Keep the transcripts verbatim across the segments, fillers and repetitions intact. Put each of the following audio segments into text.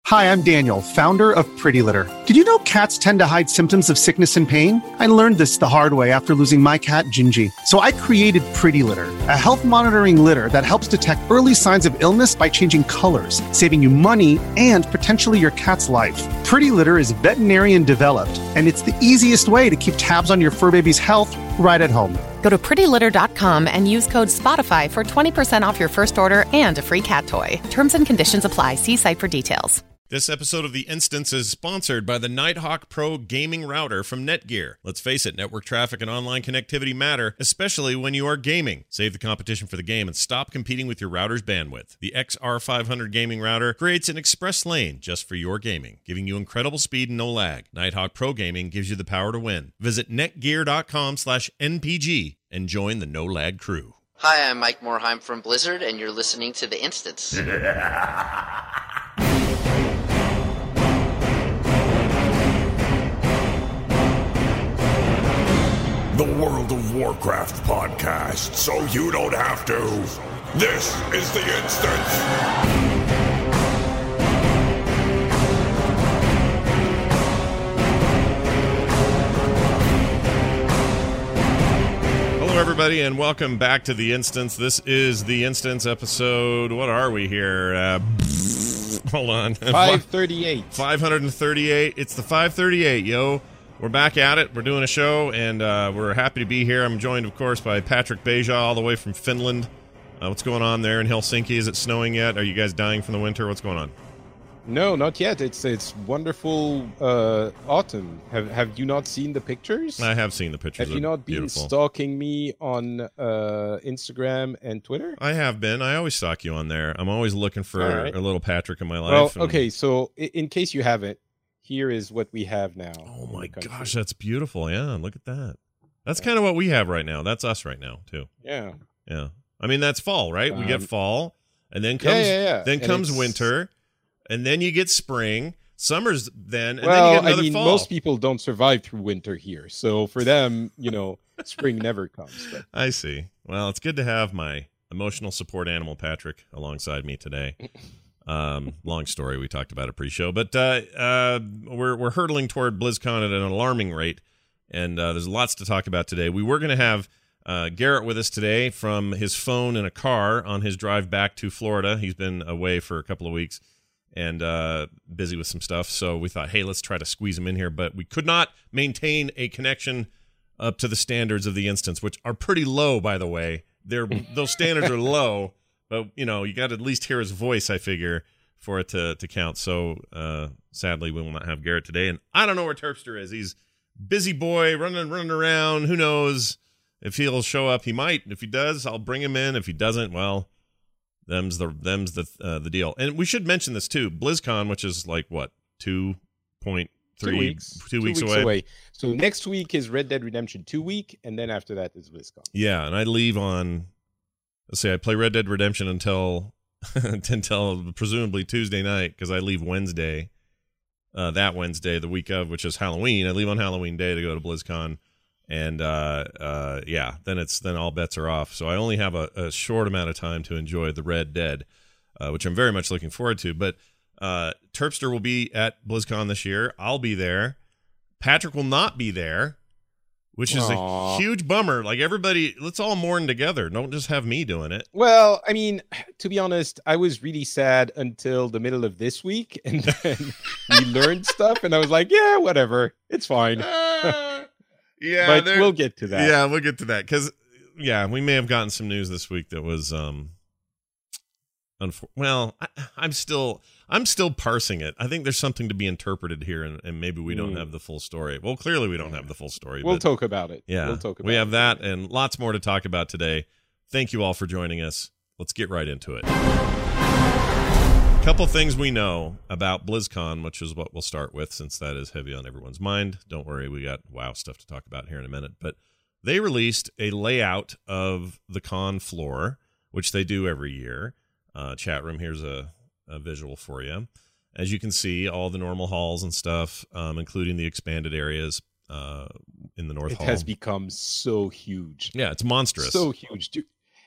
Hi, I'm Daniel, founder of Pretty Litter. Did you know cats tend to hide symptoms of sickness and pain? I learned this the hard way after losing my cat, Gingy. So I created Pretty Litter, a health monitoring litter that helps detect early signs of illness by changing colors, saving you money and potentially your cat's life. Pretty Litter is veterinarian developed, and it's the easiest way to keep tabs on your fur baby's health right at home. Go to pretty litter dot com and use code SPOTIFY for twenty percent off your first order and a free cat toy. Terms and conditions apply. See site for details. This episode of The Instance is sponsored by the Nighthawk Pro gaming router from Netgear. Let's face it, network traffic and online connectivity matter, especially when you are gaming. Save the competition for the game and stop competing with your router's bandwidth. The X R five hundred gaming router creates an express lane just for your gaming, giving you incredible speed and no lag. Nighthawk Pro Gaming gives you the power to win. Visit netgear dot com slash N P G and join the no lag crew. Hi, I'm Mike Morheim from Blizzard, and you're listening to The Instance. The World of Warcraft podcast, so you don't have to. This is The Instance. Hello, everybody, and welcome back to The Instance. This is The Instance episode. What are we here? Uh, hold on. five thirty-eight. five thirty-eight. It's the five thirty-eight, yo. We're back at it. We're doing a show, and uh, we're happy to be here. I'm joined, of course, by Patrick Beja, all the way from Finland. Uh, what's going on there in Helsinki? Is it snowing yet? Are you guys dying from the winter? What's going on? No, not yet. It's it's wonderful uh, autumn. Have Have you not seen the pictures? I have seen the pictures. Have you not been beautiful. stalking me on uh, Instagram and Twitter? I have been. I always stalk you on there. I'm always looking for right. a little Patrick in my life. Well, and... okay. So in case you haven't, here is what we have now. Oh my gosh, that's beautiful. Yeah, look at that. That's kind of what we have right now. That's us right now, too. Yeah. Yeah. I mean, that's fall, right? Um, we get fall, and then comes yeah, yeah, yeah. then and comes it's... winter, and then you get spring. Summer's then, and well, then you get another I mean, fall. most people don't survive through winter here. So for them, you know, spring never comes. But. I see. Well, it's good to have my emotional support animal, Patrick, alongside me today. Um, long story. We talked about it pre-show, but uh, uh, we're we're hurtling toward BlizzCon at an alarming rate, and uh, there's lots to talk about today. We were going to have uh, Garrett with us today from his phone in a car on his drive back to Florida. He's been away for a couple of weeks and uh, busy with some stuff, so we thought, hey, let's try to squeeze him in here, but we could not maintain a connection up to the standards of The Instance, which are pretty low, by the way. They're those standards are low. But, you know, you got to at least hear his voice, I figure, for it to, to count. So, uh, sadly, we will not have Garrett today. And I don't know where Terpster is. He's busy boy, running running around. Who knows if he'll show up? He might. If he does, I'll bring him in. If he doesn't, well, them's the them's the uh, the deal. And we should mention this, too. BlizzCon, which is like, what, two point three? Two weeks. Two, two weeks, weeks away. away. So next week is Red Dead Redemption two week, and then after that is BlizzCon. Yeah, and I leave on... Let's see, I play Red Dead Redemption until until presumably Tuesday night because I leave Wednesday, uh, that Wednesday, the week of, which is Halloween. I leave on Halloween Day to go to BlizzCon, and uh, uh, yeah, then it's then all bets are off. So I only have a, a short amount of time to enjoy the Red Dead, uh, which I'm very much looking forward to. But uh, Terpster will be at BlizzCon this year. I'll be there. Patrick will not be there. Which is Aww. a huge bummer. Like, everybody, let's all mourn together. Don't just have me doing it. Well, I mean, to be honest, I was really sad until the middle of this week, and then we learned stuff, and I was like, yeah, whatever. It's fine. Uh, yeah, but we'll get to that. Yeah, we'll get to that. Because, yeah, we may have gotten some news this week that was, um, unfor- well, I, I'm still... I'm still parsing it. I think there's something to be interpreted here, and, and maybe we don't mm. have the full story. Well, clearly we don't have the full story. We'll but talk about it. Yeah, we'll talk about we have it. that and lots more to talk about today. Thank you all for joining us. Let's get right into it. Couple things we know about BlizzCon, which is what we'll start with since that is heavy on everyone's mind. Don't worry, we got WoW stuff to talk about here in a minute. But they released a layout of the con floor, which they do every year. Uh, chat room, here's a... a visual for you. As you can see, all the normal halls and stuff, um, including the expanded areas uh, in the North it Hall. It has become so huge. Yeah, it's monstrous. So huge. Dude.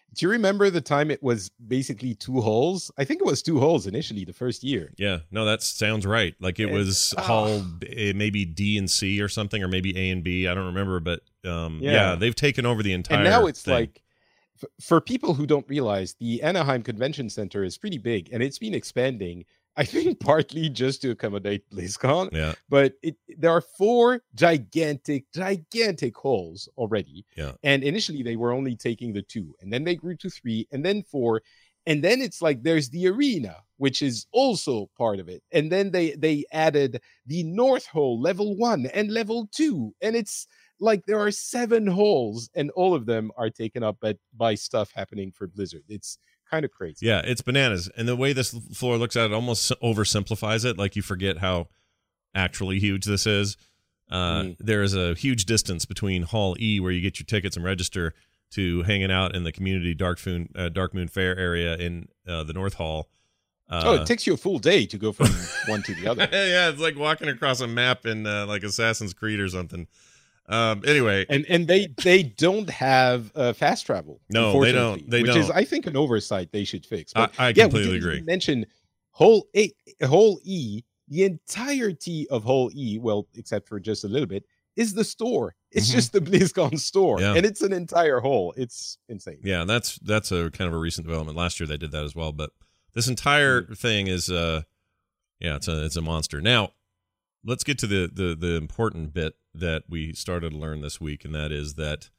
Do you remember the time it was basically two holes? I think it was two holes initially the first year. Yeah, no, that sounds right. Like it And- was ah. Hall eh, maybe D and C or something, or maybe A and B. I don't remember, but um, yeah. Yeah. they've taken over the entire. And now it's thing. like, f- for people who don't realize, the Anaheim Convention Center is pretty big, and it's been expanding. I think partly just to accommodate BlizzCon, yeah, but it there are four gigantic, gigantic halls already. Yeah. And initially they were only taking the two, and then they grew to three, and then four, and then it's like there's the arena, which is also part of it, and then they they added the North Hall, level one and level two, and it's like there are seven halls, and all of them are taken up by, by stuff happening for Blizzard. It's kind of crazy. yeah, it's bananas. And the way this floor looks at it almost oversimplifies it. Like you forget how actually huge this is. Uh, Mhm. There is a huge distance between Hall E, where you get your tickets and register, to hanging out in the community Dark Moon, uh, Dark Moon Fair area in uh, the North Hall. Uh, Oh, it takes you a full day to go from one to the other. yeah, it's like walking across a map in uh, like Assassin's Creed or something. Um, anyway, And and they they don't have uh, fast travel. No, they don't. unfortunately, They which is, don't. I think, an oversight they should fix. I, But I yeah, we completely didn't agree. even mention whole A, whole E, the entirety of whole E, well, except for just a little bit, is the store. It's Mhm. just the BlizzCon store, Yeah. and it's an entire whole. It's insane. Yeah, that's that's a kind of a recent development. Last year they did that as well, but this entire Mm-hmm. thing is uh yeah, it's a it's a monster. Now, let's get to the the the important bit that we started to learn this week, and that is that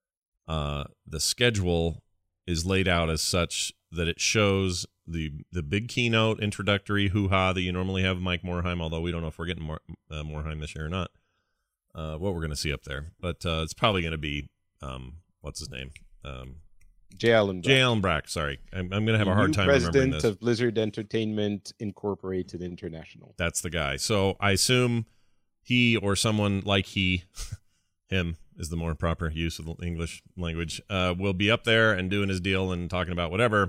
uh the schedule is laid out as such that it shows the the big keynote introductory hoo-ha that you normally have Mike Morheim, although we don't know if we're getting Mor- uh, Morheim this year or not. Uh, what we're going to see up there, but uh, it's probably going to be um, what's his name, um, J. Allen Brack, Jay Allen Brack. Sorry, I'm, I'm going to have the a hard new time remembering president this. of Blizzard Entertainment Incorporated International. That's the guy. So I assume he or someone like he, him is the more proper use of the English language, uh, will be up there and doing his deal and talking about whatever.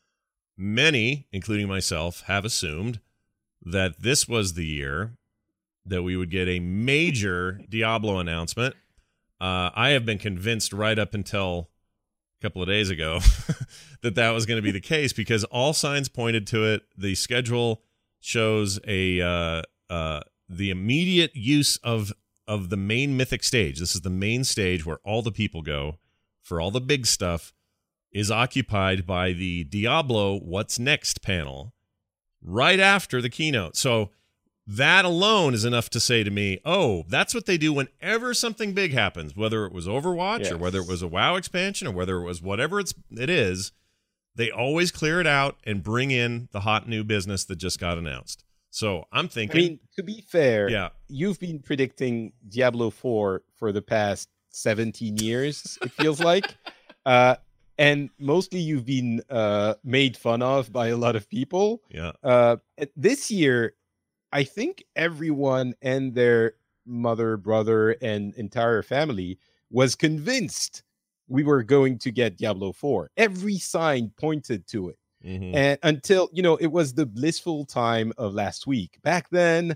Many, including myself, have assumed that this was the year that we would get a major Diablo announcement. Uh, I have been convinced right up until a couple of days ago that that was going to be the case, because all signs pointed to it. The schedule shows a uh, uh, the immediate use of of the main Mythic stage. This is the main stage where all the people go for all the big stuff, is occupied by the Diablo What's Next panel right after the keynote. So that alone is enough to say to me, oh, that's what they do whenever something big happens, whether it was Overwatch Yes. or whether it was a WoW expansion or whether it was whatever it's it is, they always clear it out and bring in the hot new business that just got announced. So I'm I thinking, mean, to be fair, yeah, you've been predicting Diablo four for the past seventeen years, it feels like. Uh, and mostly you've been uh, made fun of by a lot of people. yeah, Uh, this year, I think everyone and their mother, brother, and entire family was convinced we were going to get Diablo four. Every sign pointed to it. mhm. And until, you know, it was the blissful time of last week. Back then,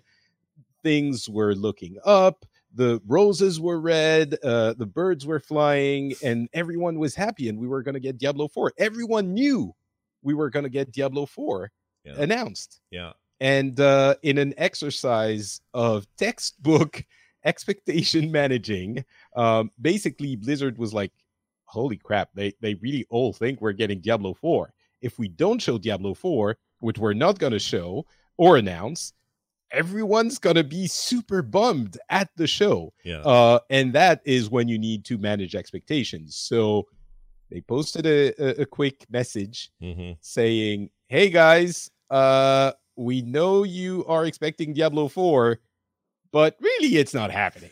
things were looking up, the roses were red, uh, the birds were flying, and everyone was happy, and we were going to get Diablo four. Everyone knew we were going to get Diablo four Yeah. announced. yeah. And uh, in an exercise of textbook expectation managing, um, basically Blizzard was like, holy crap, they, they really all think we're getting Diablo four. If we don't show Diablo four, which we're not going to show or announce, everyone's going to be super bummed at the show. Yeah. Uh, and that is when you need to manage expectations. So they posted a, a, a quick message hmm saying, hey guys, uh, we know you are expecting Diablo four, but really it's not happening.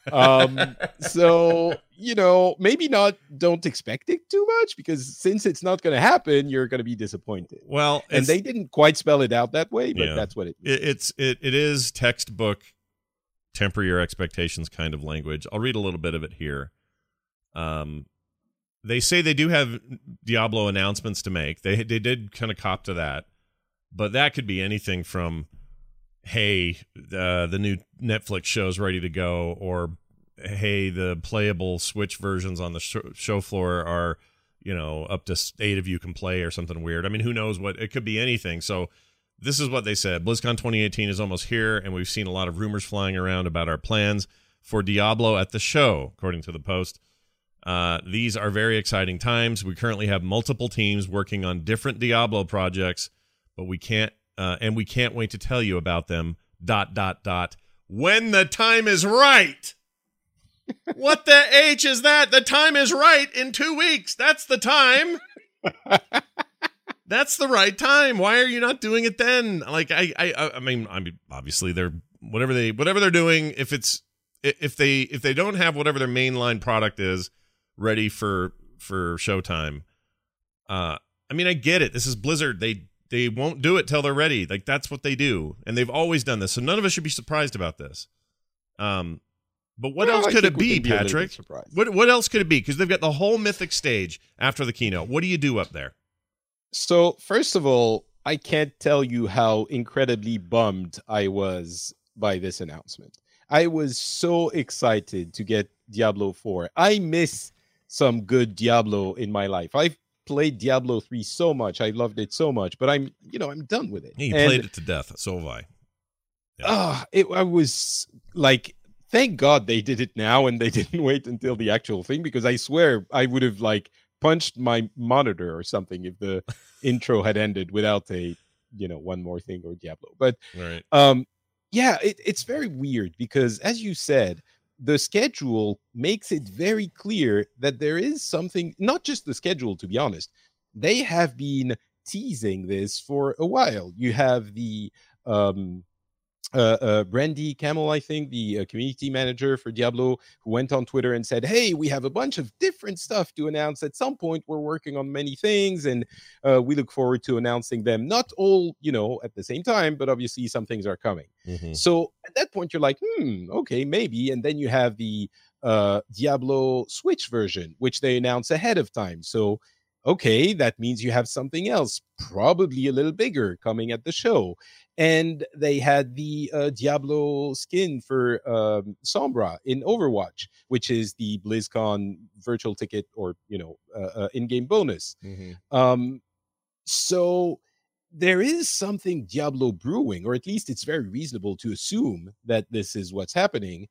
Um, so, you know, maybe not, don't expect it too much, because since it's not going to happen, you're going to be disappointed. Well, And it's- they didn't quite spell it out that way, but Yeah. that's what it it, it's it it is textbook temper your expectations kind of language. I'll read a little bit of it here. Um, they say they do have Diablo announcements to make. They they did kind of cop to that, but that could be anything from, hey, uh, the new Netflix show's ready to go, or hey, the playable Switch versions on the sh- show floor are you know, up to eight of you can play or something weird. I mean, who knows what, it could be anything. So this is what they said. BlizzCon twenty eighteen is almost here, and we've seen a lot of rumors flying around about our plans for Diablo at the show, according to the Post. Uh, these are very exciting times. We currently have multiple teams working on different Diablo projects, but we can't, uh, and we can't wait to tell you about them, dot, dot, dot, when the time is right. What the H is that? The time is right in two weeks. That's the time. That's the right time. Why are you not doing it then? Like, I, I, I mean, I mean, obviously they're whatever they, whatever they're doing. If it's, if they, if they don't have whatever their mainline product is ready for, for Showtime, uh, I mean, I get it. This is Blizzard. They, they won't do it till they're ready. Like, that's what they do, and they've always done this. So none of us should be surprised about this. Um. But what well, else I could it we be, be Patrick? What what else could it be? Because they've got the whole Mythic stage after the keynote. What do you do up there? So, first of all, I can't tell you how incredibly bummed I was by this announcement. I was so excited to get Diablo four. I miss some good Diablo in my life. I've played Diablo three so much. I loved it so much, but I'm, you know, I'm done with it. Yeah, you and, played it to death. So have I. Yeah. Uh, it, I was like... Thank God they did it now and they didn't wait until the actual thing, because I swear I would have like punched my monitor or something if the intro had ended without a, you know, one more thing or Diablo. But right. um, yeah, it, it's very weird because, as you said, the schedule makes it very clear that there is something, not just the schedule, to be honest. They have been teasing this for a while. You have the... Um, Uh, uh, Brandy Camel, I think, the uh, community manager for Diablo, who went on Twitter and said, hey, we have a bunch of different stuff to announce. At some point, we're working on many things, and uh, we look forward to announcing them. Not all, you know, at the same time, but obviously some things are coming. Mm-hmm. So at that point, you're like, hmm, okay, maybe. And then you have the uh, Diablo Switch version, which they announce ahead of time. So, okay, that means you have something else, probably a little bigger, coming at the show. And they had the uh, Diablo skin for um, Sombra in Overwatch, which is the BlizzCon virtual ticket or, you know, uh, uh, in-game bonus. Mm-hmm. Um, so there is something Diablo brewing, or at least it's very reasonable to assume that this is what's happening.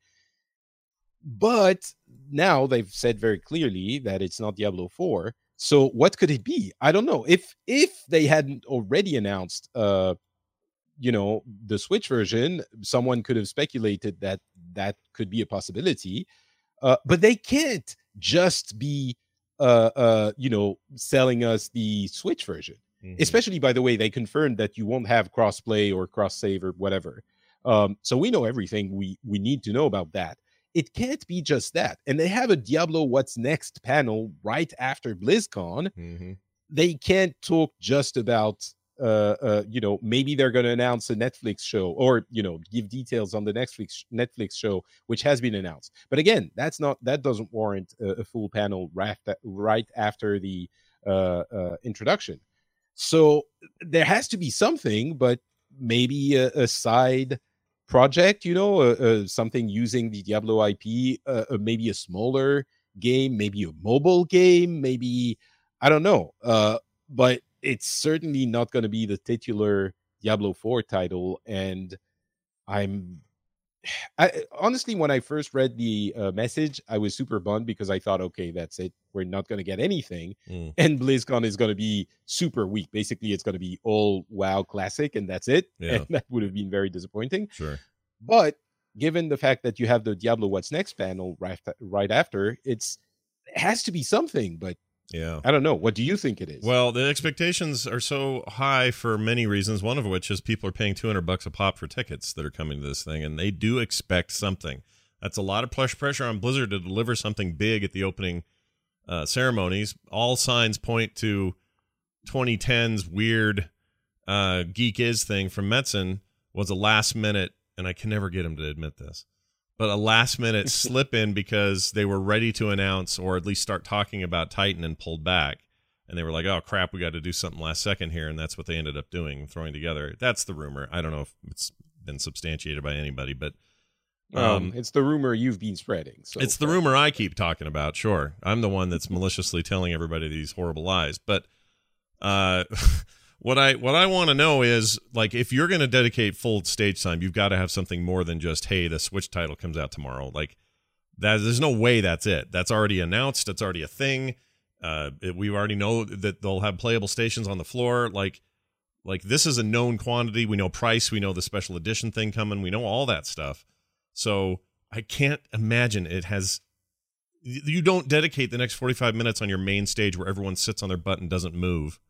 But now they've said very clearly that it's not Diablo four. So what could it be? I don't know. If if they hadn't already announced, uh, you know, the Switch version, someone could have speculated that that could be a possibility. Uh, but they can't just be, uh, uh, you know, selling us the Switch version. Mm-hmm. Especially, by the way, they confirmed that you won't have crossplay or cross-save or whatever. Um, so we know everything we, we need to know about that. It can't be just that. And they have a Diablo What's Next panel right after BlizzCon. Mm-hmm. They can't talk just about, uh, uh, you know, maybe they're going to announce a Netflix show or, you know, give details on the Netflix Netflix show, which has been announced. But again, that's not, that doesn't warrant a, a full panel right, right after the uh, uh, introduction. So there has to be something, but maybe a, a side project, you know, uh, uh, something using the Diablo I P, uh, uh, maybe a smaller game, maybe a mobile game, maybe, I don't know. Uh, but it's certainly not going to be the titular Diablo four title. And I'm, I, honestly, when I first read the uh, message, I was super bummed because I thought, okay, that's it. We're not going to get anything. Mm. And BlizzCon is going to be super weak. Basically, it's going to be all WoW Classic, and that's it. Yeah. And that would have been very disappointing. Sure. But given the fact that you have the Diablo What's Next panel right, right after, it's, it has to be something. But yeah, I don't know. What do you think it is? Well, the expectations are so high for many reasons, one of which is people are paying two hundred bucks a pop for tickets that are coming to this thing, and they do expect something. That's a lot of plush pressure on Blizzard to deliver something big at the opening uh, ceremonies. All signs point to twenty ten's weird uh, Geek Is thing from Metzen was a last-minute, and I can never get him to admit this, but a last-minute slip in because they were ready to announce or at least start talking about Titan and pulled back. And they were like, oh, crap, we got to do something last second here. And that's what they ended up doing, throwing together. That's the rumor. I don't know if it's been substantiated by anybody, but Um, Um, it's the rumor you've been spreading. So it's the rumor I keep talking about. Sure, I'm the one that's maliciously telling everybody these horrible lies. But uh, what I what I want to know is, like, if you're going to dedicate full stage time, you've got to have something more than just, hey, the Switch title comes out tomorrow. Like that, there's no way that's it. That's already announced. That's already a thing. Uh, it, we already know that they'll have playable stations on the floor. Like, like this is a known quantity. We know price. We know the special edition thing coming. We know all that stuff. So I can't imagine it has. You don't dedicate the next forty-five minutes on your main stage where everyone sits on their butt and doesn't move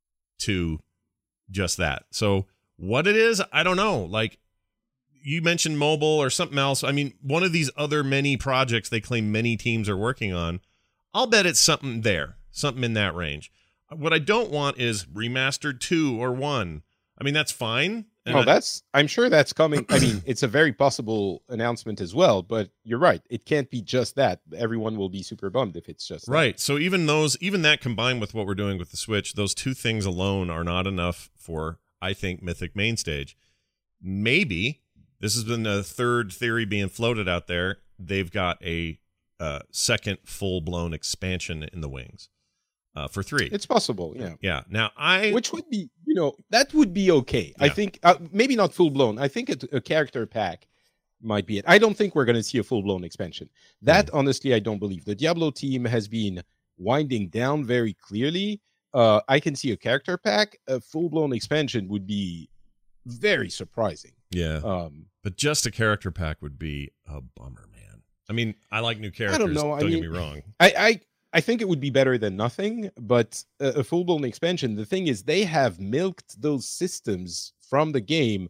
to just that. So what it is, I don't know. Like you mentioned mobile or something else. I mean, one of these other many projects they claim many teams are working on. I'll bet it's something there, something in that range. What I don't want is remastered two or one. I mean, that's fine. And no, that's, I'm sure that's coming. I mean, it's a very possible announcement as well, but you're right. It can't be just that. Everyone will be super bummed if it's just that. Right. So even those, even that combined with what we're doing with the Switch, those two things alone are not enough for, I think, Mythic Mainstage. Maybe, this has been a third theory being floated out there, they've got a uh, second full-blown expansion in the wings. Uh, for three. It's possible, yeah. Yeah. Now, I... Which would be, you know, that would be okay. Yeah. I think, uh, maybe not full-blown. I think a, a character pack might be it. I don't think we're going to see a full-blown expansion. That, mm. honestly, I don't believe. The Diablo team has been winding down very clearly. Uh, I can see a character pack. A full-blown expansion would be very surprising. Yeah. Um, but just a character pack would be a bummer, man. I mean, I like new characters. I don't know. Don't I mean, get me wrong. I... I I think it would be better than nothing, but a, a full-blown expansion, the thing is they have milked those systems from the game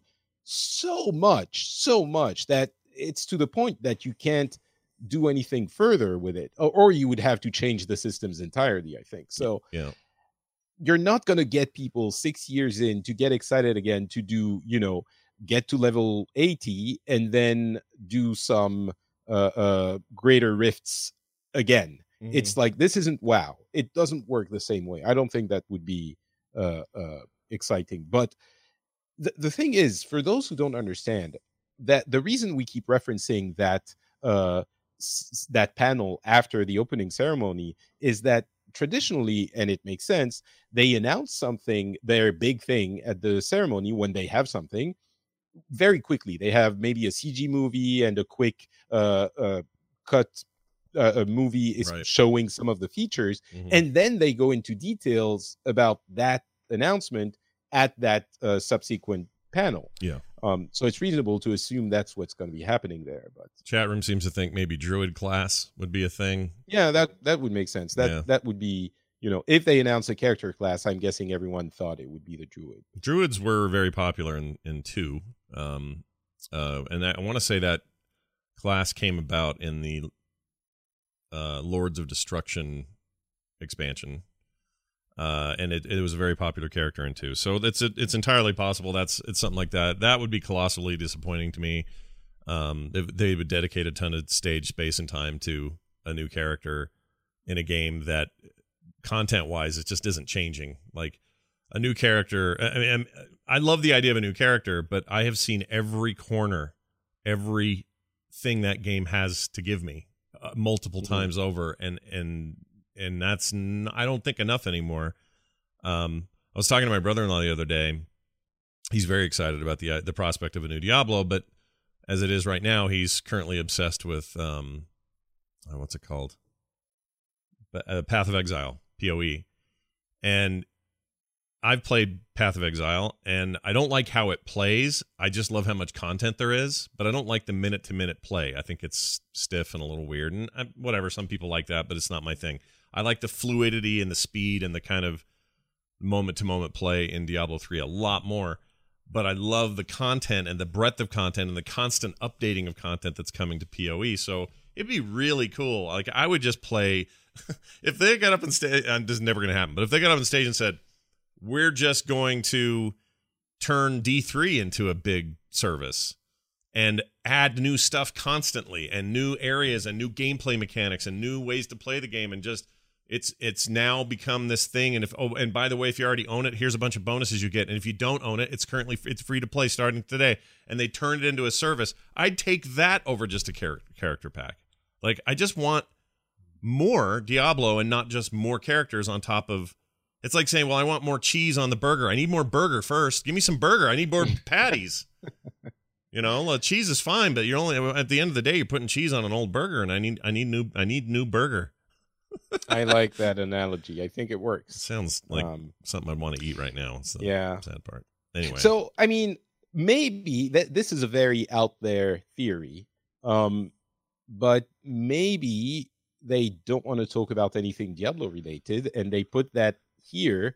so much, so much that it's to the point that you can't do anything further with it, or, or you would have to change the systems entirely, I think. So yeah. You're not going to get people six years in to get excited again to do, you know, get to level eighty and then do some uh, uh, greater rifts again. Mm-hmm. It's like, this isn't WoW. It doesn't work the same way. I don't think that would be uh, uh, exciting. But the, the thing is, for those who don't understand, that the reason we keep referencing that uh, s- that panel after the opening ceremony is that traditionally, and it makes sense, they announce something, their big thing at the ceremony when they have something, very quickly. They have maybe a C G movie and a quick uh, uh, cut Uh, a movie is right. showing some of the features, mm-hmm. and then they go into details about that announcement at that uh, subsequent panel. Yeah. Um, so it's reasonable to assume that's what's going to be happening there. But chat room seems to think maybe Druid class would be a thing. Yeah, that that would make sense. That yeah. that would be, you know, if they announce a character class, I'm guessing everyone thought it would be the Druid. Druids were very popular in in two, um, uh, and I, I want to say that class came about in the Uh, Lords of Destruction expansion, uh, and it, it was a very popular character in two. So it's it, it's entirely possible that's it's something like that. That would be colossally disappointing to me. Um, they, they would dedicate a ton of stage space and time to a new character in a game that, content-wise, it just isn't changing. Like a new character. I mean, I love the idea of a new character, but I have seen every corner, everything that game has to give me. Uh, multiple mm-hmm. times over, and and and that's n- I don't think enough anymore. Um, I was talking to my brother-in-law the other day. He's very excited about the uh, the prospect of a new Diablo, but as it is right now, he's currently obsessed with um, oh, what's it called? Uh, Path of Exile, P O E, and I've played Path of Exile, and I don't like how it plays. I just love how much content there is, but I don't like the minute-to-minute play. I think it's stiff and a little weird, and I, whatever, some people like that, but it's not my thing. I like the fluidity and the speed and the kind of moment-to-moment play in Diablo three a lot more, but I love the content and the breadth of content and the constant updating of content that's coming to P O E, so it'd be really cool. Like, I would just play... if they got up on stage, and this is never going to happen, but if they got up on stage and said, we're just going to turn D three into a big service and add new stuff constantly and new areas and new gameplay mechanics and new ways to play the game and just It's it's now become this thing, and if oh, and by the way, if you already own it, here's a bunch of bonuses you get, and if you don't own it, it's currently it's free to play starting today. And they turned it into a service. I'd take that over just a char- character pack. Like I just want more Diablo and not just more characters on top of. It's like saying, well, I want more cheese on the burger. I need more burger first. Give me some burger. I need more patties. You know, well, cheese is fine, but you're only at the end of the day, you're putting cheese on an old burger, and I need I need new I need new burger. I like that analogy. I think it works. It sounds like um, something I'd want to eat right now. It's the yeah. sad part. Anyway. So, I mean, maybe that this is a very out there theory, um, but maybe they don't want to talk about anything Diablo related, and they put that here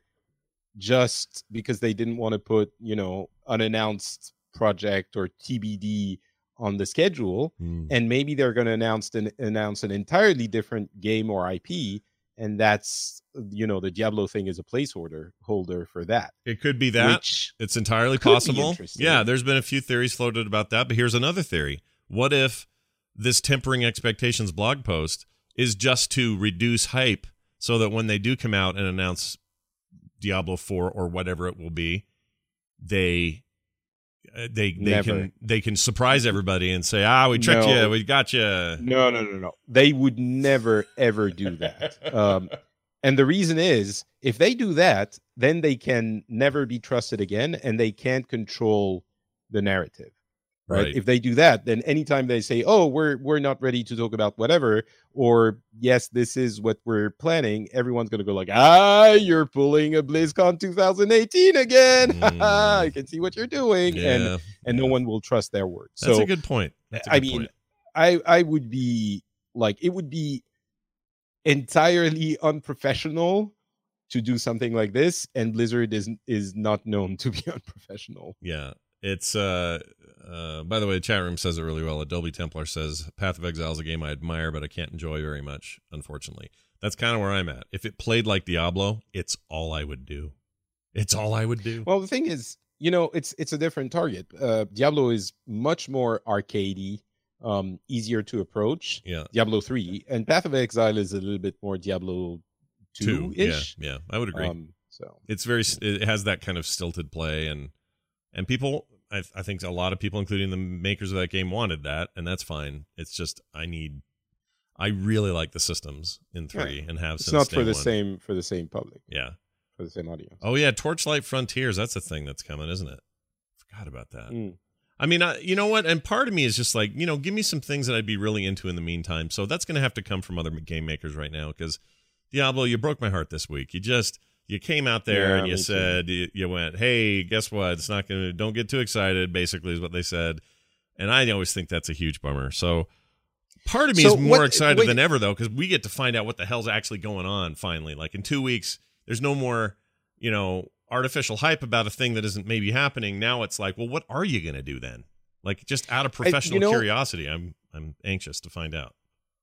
just because they didn't want to put, you know, unannounced project or T B D on the schedule, mm. and maybe they're going to announce an announce an entirely different game or I P, and that's, you know, the Diablo thing is a placeholder holder for that. It could be that. Which it's entirely possible. Yeah, there's been a few theories floated about that, but here's another theory. What if this Tempering Expectations blog post is just to reduce hype so that when they do come out and announce Diablo four or whatever it will be, they Uh, they they Never. can they can surprise everybody and say, ah, we tricked No. you, we got you. No, no, no, no. They would never ever do that. Um, and the reason is, if they do that, then they can never be trusted again, and they can't control the narrative. Right? Right. If they do that, then anytime they say, "Oh, we're we're not ready to talk about whatever," or "Yes, this is what we're planning," everyone's gonna go like, "Ah, you're pulling a BlizzCon twenty eighteen again. Mm. I can see what you're doing," Yeah. and and no one will trust their word. That's so a good point. That's a I good mean, point. I I would be like, it would be entirely unprofessional to do something like this, and Blizzard is is not known to be unprofessional. Yeah. It's uh uh by the way, the chat room says it really well. Adobe Templar says Path of Exile is a game I admire, but I can't enjoy very much, unfortunately. That's kind of where I'm at. If it played like Diablo, it's all I would do. It's all I would do. Well, the thing is, you know, it's it's a different target. Uh, Diablo is much more arcadey, um, easier to approach. Yeah. Diablo three, and Path of Exile is a little bit more Diablo two ish. Yeah, yeah, I would agree. Um, so It's very it has that kind of stilted play, and and people I, I think a lot of people, including the makers of that game, wanted that, and that's fine. It's just I need I really like the systems in three Yeah. and have it's since not day for the one. same for the same public, Yeah. for the same audience. Oh yeah, Torchlight Frontiers. That's a thing that's coming, isn't it? Forgot about that. Mm. I mean, I, you know what? And part of me is just like, you know, give me some things that I'd be really into in the meantime. So that's going to have to come from other game makers right now, because Diablo, you broke my heart this week. You just you came out there Yeah, and you me too. said you, you went, hey, guess what? It's not going to. Don't get too excited. Basically, is what they said. And I always think that's a huge bummer. So part of me So is more what- excited wait. than ever, though, because we get to find out what the hell's actually going on finally. Like in two weeks, there's no more, you know, artificial hype about a thing that isn't maybe happening. Now it's like, well, what are you going to do then? Like just out of professional know- curiosity, I'm I'm anxious to find out.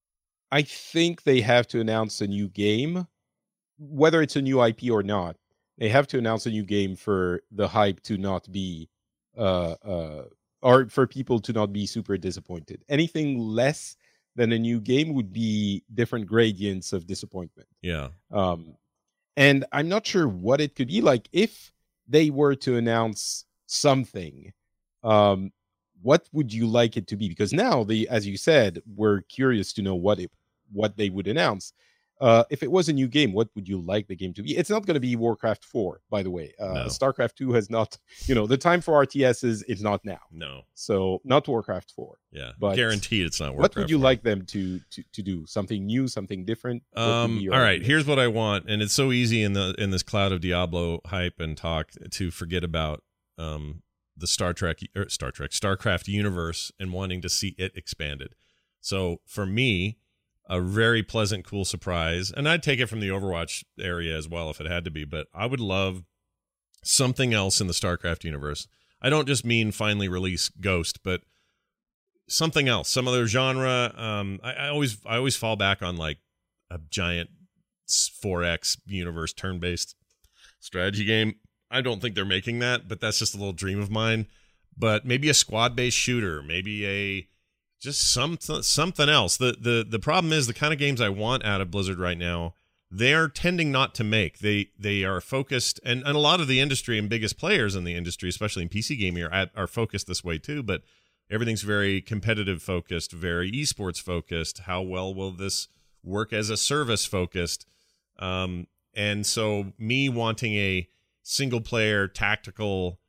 I think they have to announce a new game, whether it's a new I P or not. They have to announce a new game for the hype to not be, uh, uh, or for people to not be super disappointed. Anything less than a new game would be different gradients of disappointment. Yeah. Um, and I'm not sure what it could be like if they were to announce something. Um, what would you like it to be? Because now, the as you said, we're curious to know what it what they would announce. Uh, if it was a new game, what would you like the game to be? It's not going to be Warcraft four, by the way. Uh, No. StarCraft two has not, you know, the time for R T Ss is not now. No. So not Warcraft four. Yeah. But Guaranteed it's not What Warcraft would you four. like them to, to to do? Something new, something different? What would be Um, your all right, idea? here's what I want, and it's so easy in the in this cloud of Diablo hype and talk to forget about um the Star Trek or Star Trek StarCraft universe and wanting to see it expanded. So for me, a very pleasant, cool surprise, and I'd take it from the Overwatch area as well if it had to be, but I would love something else in the StarCraft universe. I don't just mean finally release Ghost, but something else, some other genre. Um, I, I always I always fall back on like a giant four X universe turn-based strategy game. I don't think they're making that, but that's just a little dream of mine. But maybe a squad-based shooter, maybe a just some something else. The the the problem is the kind of games I want out of Blizzard right now they're tending not to make. They they are focused, and, and a lot of the industry and biggest players in the industry, especially in P C gaming, are at, are focused this way too. But everything's very competitive focused, very esports focused. How well will this work as a service focused? Um, and so me wanting a single player tactical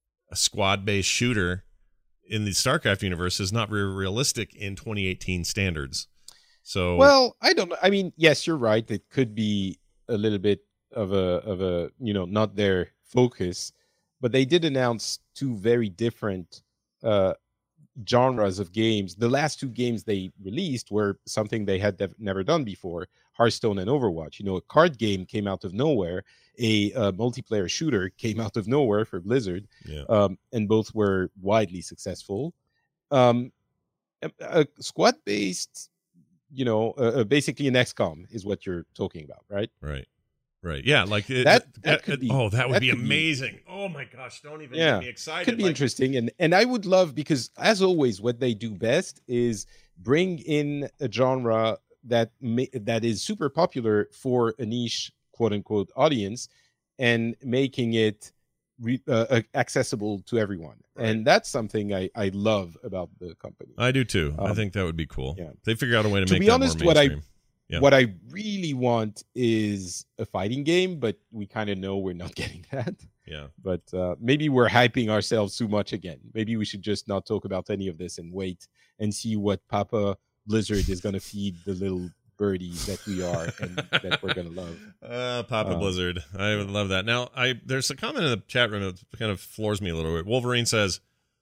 squad based shooter in the StarCraft universe is not very realistic in twenty eighteen standards. So well, I don't know. I mean, yes, you're right. It could be a little bit of a of a you know not their focus, but they did announce two very different uh, genres of games. The last two games they released were something they had dev- never done before: Hearthstone and Overwatch. You know, a card game came out of nowhere, a uh, multiplayer shooter came out of nowhere for Blizzard, yeah. um, and both were widely successful. Um, a, a squad-based. You know, uh, basically an X COM is what you're talking about, right? Right, right. Yeah, like it, that. That that could be. Oh, that would that be could amazing. Be, oh my gosh, don't even yeah, get me excited. Could be like, interesting, and and I would love, because as always, what they do best is bring in a genre that ma- that is super popular for a niche, quote unquote, audience, and making it re- uh, accessible to everyone. Right. And that's something I, I love about the company. I do too. Um, I think that would be cool. Yeah. They figure out a way to, to make be that honest, more mainstream. What I, yeah. what I really want is a fighting game, but we kind of know we're not getting that. Yeah. But uh, maybe we're hyping ourselves too much again. Maybe we should just not talk about any of this and wait and see what Papa Blizzard is going to feed the little birdies that we are and that we're going to love. Uh, Papa um, Blizzard. I would love that. Now, I there's a comment in the chat room that kind of floors me a little bit. Wolverine says,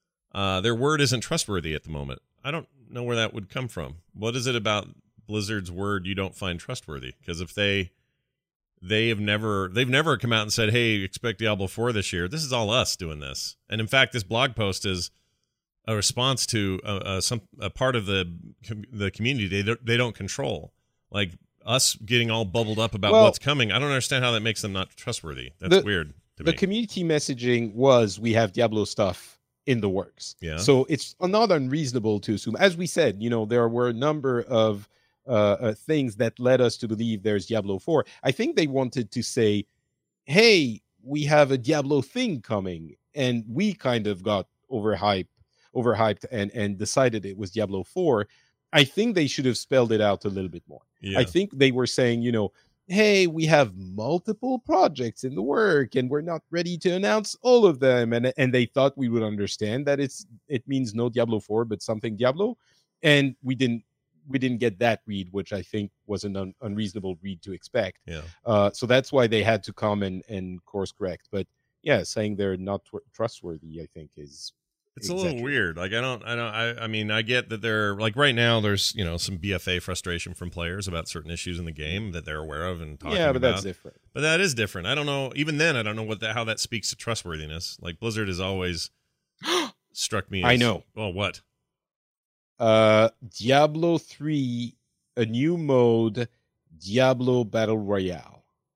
uh, their word isn't trustworthy at the moment. I don't know where that would come from. What is it about Blizzard's word you don't find trustworthy? Because if they they have never they've never come out and said, hey, expect Diablo four this year. This is all us doing this. And in fact, this blog post is a response to uh, uh, some a part of the com- the community they don't, they don't control. Like us getting all bubbled up about well, what's coming. I don't understand how that makes them not trustworthy. That's the, weird to the me. The community messaging was, we have Diablo stuff in the works. Yeah. So it's not unreasonable to assume. As we said, you know, there were a number of uh, uh, things that led us to believe there's Diablo four. I think they wanted to say, hey, we have a Diablo thing coming. And we kind of got overhyped, overhyped and, and decided it was Diablo four. I think they should have spelled it out a little bit more. Yeah. I think they were saying, you know, hey, we have multiple projects in the work and we're not ready to announce all of them. And and they thought we would understand that it's it means no Diablo four, but something Diablo. And we didn't we didn't get that read, which I think was an un- unreasonable read to expect. Yeah. Uh, so that's why they had to come and, and course correct. But yeah, saying they're not tr- trustworthy, I think is It's exactly. a little weird. Like I don't, I don't, I, I mean, I get that they're like right now. There's you know some B F A frustration from players about certain issues in the game that they're aware of and talking about. Yeah, but about. that's different. But that is different. I don't know. Even then, I don't know what that how that speaks to trustworthiness. Like Blizzard has always struck me. As, I know. Well, what? Uh, Diablo three, a new mode, Diablo Battle Royale.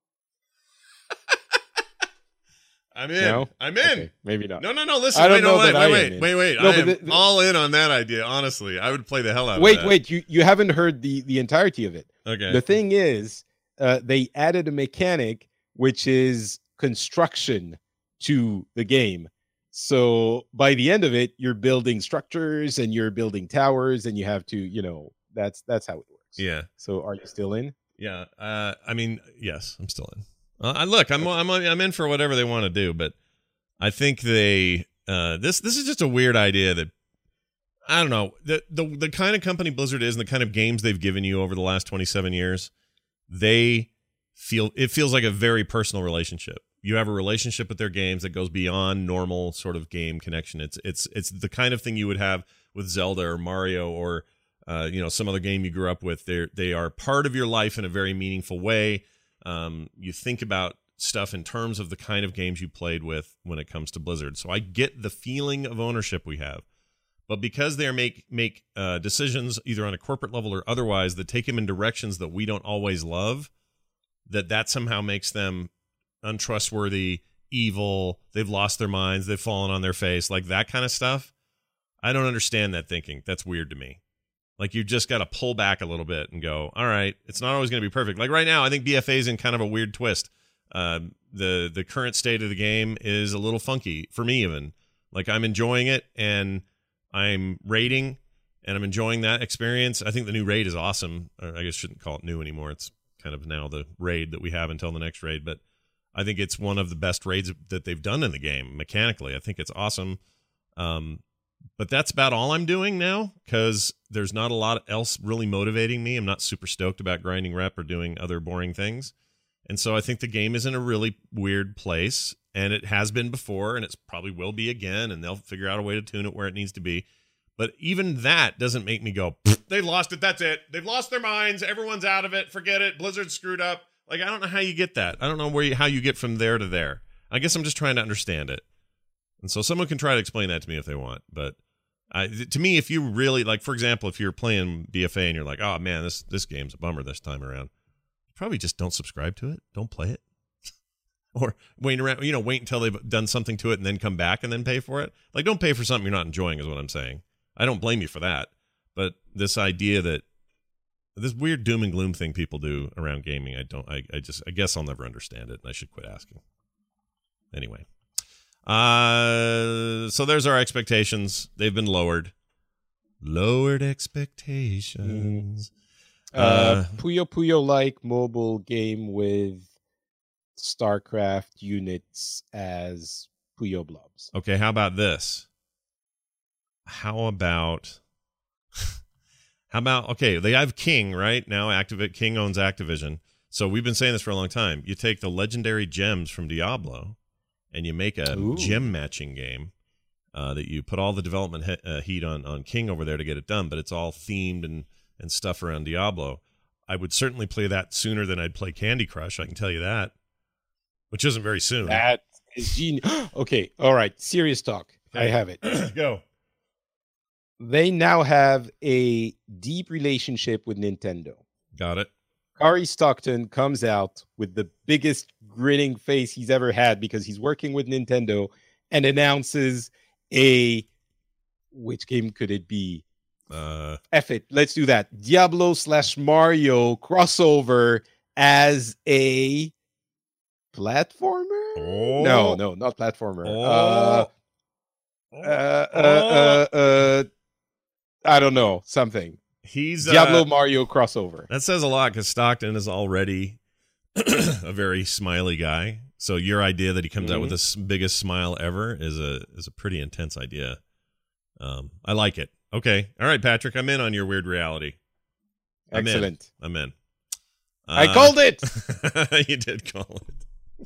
I'm in. No? I'm in. Okay, maybe not. No, no, no. Listen. I don't wait, know no, wait, that wait, I wait, wait, wait. No, I am the, the, all in on that idea. Honestly, I would play the hell out wait, of that. Wait, wait. You you haven't heard the the entirety of it. Okay. The thing is, uh, they added a mechanic which is construction to the game. So by the end of it, you're building structures and you're building towers, and you have to, you know, that's that's how it works. Yeah. So are you still in? Yeah. Uh, I mean, yes, I'm still in. Uh, I look, I'm I'm I'm in for whatever they want to do, but I think they uh, this this is just a weird idea that I don't know the the the kind of company Blizzard is and the kind of games they've given you over the last twenty-seven years. They feel it feels like a very personal relationship. You have a relationship with their games that goes beyond normal sort of game connection. It's it's it's the kind of thing you would have with Zelda or Mario or uh, you know some other game you grew up with. They they are part of your life in a very meaningful way. Um, you think about stuff in terms of the kind of games you played with when it comes to Blizzard. So I get the feeling of ownership we have, but because they make make uh, decisions either on a corporate level or otherwise that take them in directions that we don't always love, that that somehow makes them untrustworthy, evil, they've lost their minds, they've fallen on their face, like that kind of stuff. I don't understand that thinking. That's weird to me. Like, you just got to pull back a little bit and go, all right, it's not always going to be perfect. Like right now, I think B F A is in kind of a weird twist. Uh, the the current state of the game is a little funky for me even. Like, I'm enjoying it, and I'm raiding, and I'm enjoying that experience. I think the new raid is awesome. Or I guess I shouldn't call it new anymore. It's kind of now the raid that we have until the next raid. But I think it's one of the best raids that they've done in the game mechanically. I think it's awesome. Um, but that's about all I'm doing now, because there's not a lot else really motivating me. I'm not super stoked about grinding rep or doing other boring things. And so I think the game is in a really weird place, and it has been before, and it's probably will be again, and they'll figure out a way to tune it where it needs to be. But even that doesn't make me go, they lost it, that's it. They've lost their minds, everyone's out of it, forget it, Blizzard screwed up. Like, I don't know how you get that. I don't know where you, how you get from there to there. I guess I'm just trying to understand it. And so someone can try to explain that to me if they want. But I, to me, if you really, like, for example, if you're playing B F A and you're like, oh, man, this this game's a bummer this time around, probably just don't subscribe to it. Don't play it. Or wait around, you know, wait until they've done something to it and then come back and then pay for it. Like, don't pay for something you're not enjoying is what I'm saying. I don't blame you for that. But this idea that this weird doom and gloom thing people do around gaming, I don't, I, I just, I guess I'll never understand it, and I should quit asking. Anyway. Uh, so there's our expectations. They've been lowered. Lowered expectations. Mm. Uh, uh, Puyo Puyo-like mobile game with StarCraft units as Puyo Blobs. Okay, how about this? How about... How about, okay, they have King, right? Now Activ- King owns Activision. So we've been saying this for a long time. You take the legendary gems from Diablo, and you make a Ooh. gem matching game uh, that you put all the development he- uh, heat on, on King over there to get it done, but it's all themed and, and stuff around Diablo. I would certainly play that sooner than I'd play Candy Crush, I can tell you that, which isn't very soon. That is genius. Okay, all right, serious talk. Okay. I have it. Go. They now have a deep relationship with Nintendo. Got it. Kari Stockton comes out with the biggest grinning face he's ever had because he's working with Nintendo and announces a, which game could it be? Uh, F it. Let's do that. Diablo slash Mario crossover as a platformer? Oh. No, no, not platformer. Oh. Uh, uh, uh, uh, uh, I don't know. Something. He's Diablo uh, Mario crossover. That says a lot because Stockton is already a very smiley guy. So your idea that he comes mm-hmm. out with the s- biggest smile ever is a is a pretty intense idea. Um, I like it. Okay, all right, Patrick, I'm in on your weird reality. I'm Excellent. In. I'm in. Uh, I called it. You did call it.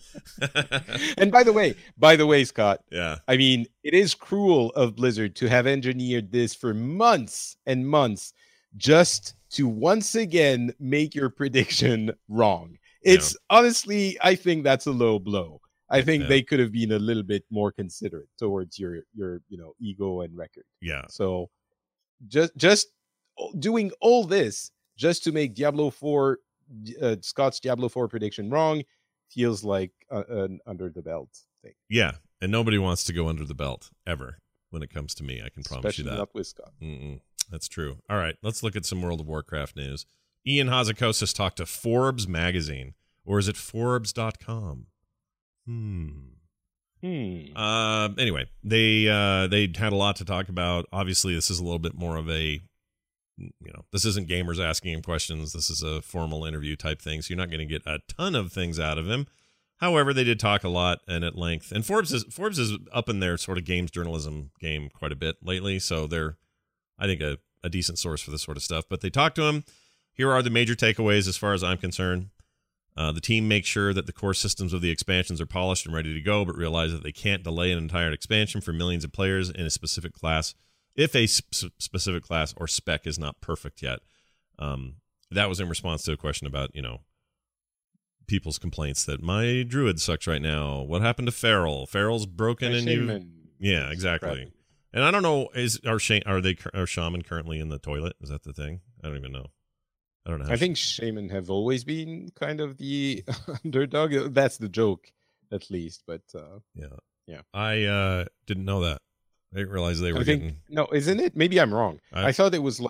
And by the way, by the way, Scott. Yeah. I mean, it is cruel of Blizzard to have engineered this for months and months just to once again make your prediction wrong. It's yeah. honestly, I think that's a low blow. I think yeah. they could have been a little bit more considerate towards your your you know ego and record. Yeah. So just just doing all this just to make Diablo four uh, Scott's Diablo four prediction wrong feels like a, an under the belt thing. Yeah, and nobody wants to go under the belt ever when it comes to me. I can promise Especially you that. Not with Scott. Mm-mm. That's true. All right, let's look at some World of Warcraft news. Ian Hazzikostas talked to Forbes magazine, or is it Forbes dot com? Hmm. Hmm. Uh, anyway, they uh, they had a lot to talk about. Obviously, this is a little bit more of a, you know, this isn't gamers asking him questions. This is a formal interview type thing, so you're not going to get a ton of things out of him. However, they did talk a lot and at length. And Forbes is Forbes is up in their sort of games journalism game quite a bit lately, so they're, I think, a, a decent source for this sort of stuff. But they talked to him. Here are the major takeaways as far as I'm concerned. Uh, the team makes sure that the core systems of the expansions are polished and ready to go, but realize that they can't delay an entire expansion for millions of players in a specific class if a sp- specific class or spec is not perfect yet. Um, that was in response to a question about, you know, people's complaints that my druid sucks right now. What happened to Feral? Feral's broken my and shaman. you... Yeah, exactly. And I don't know, is our sh- are they are shaman currently in the toilet? Is that the thing? I don't even know. I don't know. I think shaman have always been kind of the underdog. That's the joke, at least. But uh, yeah, yeah. I uh, didn't know that. I didn't realize they were I think, getting. No, isn't it? Maybe I'm wrong. I, I thought it was like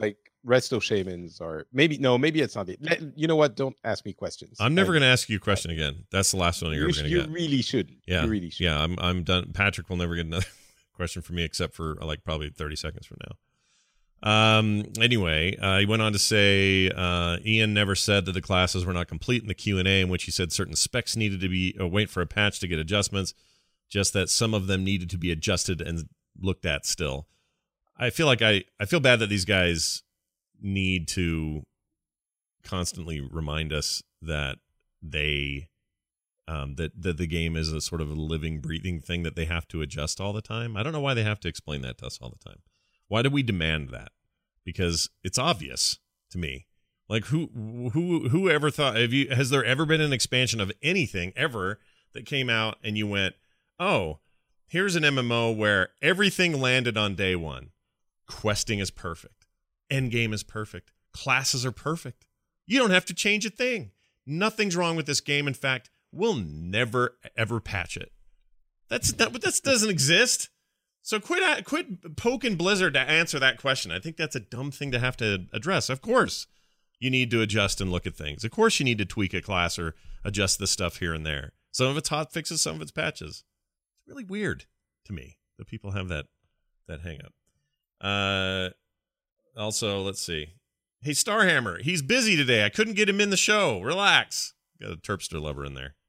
Resto Shamans are maybe no, maybe it's not it. You know what? Don't ask me questions. I'm never I, going to ask you a question again. That's the last one you're you, ever going to you get. really shouldn't. Yeah, you really should. yeah. I'm I'm done. Patrick will never get another question from me except for like probably thirty seconds from now. Um. Anyway, uh, he went on to say uh, Ian never said that the classes were not complete in the Q and A, in which he said certain specs needed to be uh, wait for a patch to get adjustments. Just that some of them needed to be adjusted and looked at still. I feel like I I feel bad that these guys need to constantly remind us that they um that that the game is a sort of a living, breathing thing that they have to adjust all the time. I don't know why they have to explain that to us all the time. Why do we demand that? Because it's obvious to me. Like who who who ever thought, have you has there ever been an expansion of anything ever that came out and you went, "Oh, here's an M M O where everything landed on day one. Questing is perfect. Endgame is perfect. Classes are perfect. You don't have to change a thing. Nothing's wrong with this game. In fact, we'll never ever patch it." That's that. That doesn't exist. So quit quit poking Blizzard to answer that question. I think that's a dumb thing to have to address. Of course, you need to adjust and look at things. Of course, you need to tweak a class or adjust the stuff here and there. Some of it's hot fixes, some of it's patches. It's really weird to me that people have that that hang up. Uh. Also, let's see. Hey, Starhammer, he's busy today. I couldn't get him in the show. Relax. Got a Terpster lover in there.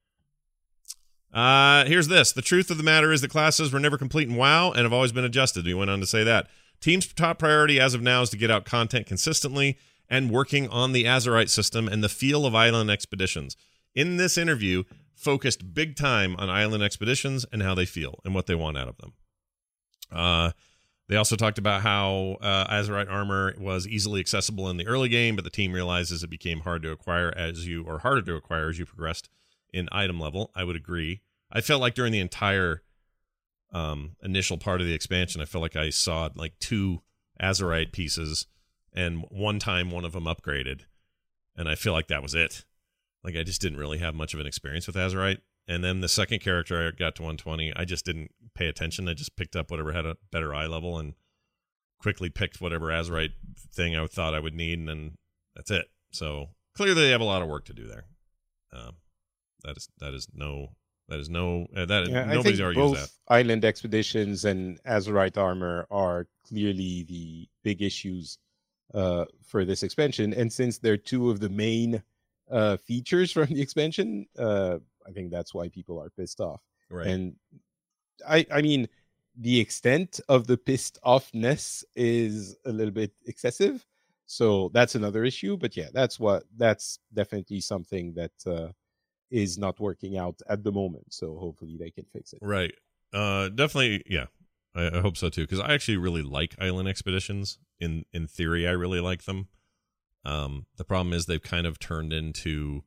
Uh, here's this. The truth of the matter is the classes were never complete in WoW and have always been adjusted. He went on to say that. Team's top priority as of now is to get out content consistently and working on the Azerite system and the feel of Island Expeditions. In this interview, focused big time on Island Expeditions and how they feel and what they want out of them. Uh, they also talked about how uh, Azerite armor was easily accessible in the early game, but the team realizes it became hard to acquire as you, or harder to acquire as you progressed in item level. I would agree. I felt like during the entire um, initial part of the expansion, I felt like I saw like two Azerite pieces, and one time one of them upgraded, and I feel like that was it. Like I just didn't really have much of an experience with Azerite. And then the second character I got to one twenty, I just didn't pay attention. I just picked up whatever had a better eye level and quickly picked whatever Azerite thing I thought I would need, and then that's it. So clearly they have a lot of work to do there. Um, that is that is no that is no uh, that yeah, nobody's I think argues both that. Island Expeditions and Azerite armor are clearly the big issues uh, for this expansion, and since they're two of the main uh, features from the expansion, uh, I think that's why people are pissed off. Right. And I I mean, the extent of the pissed offness is a little bit excessive. So that's another issue. But yeah, that's what that's definitely something that uh, is not working out at the moment. So hopefully they can fix it. Right. Uh, definitely. Yeah, I, I hope so too. Because I actually really like Island Expeditions. In in theory, I really like them. Um, the problem is they've kind of turned into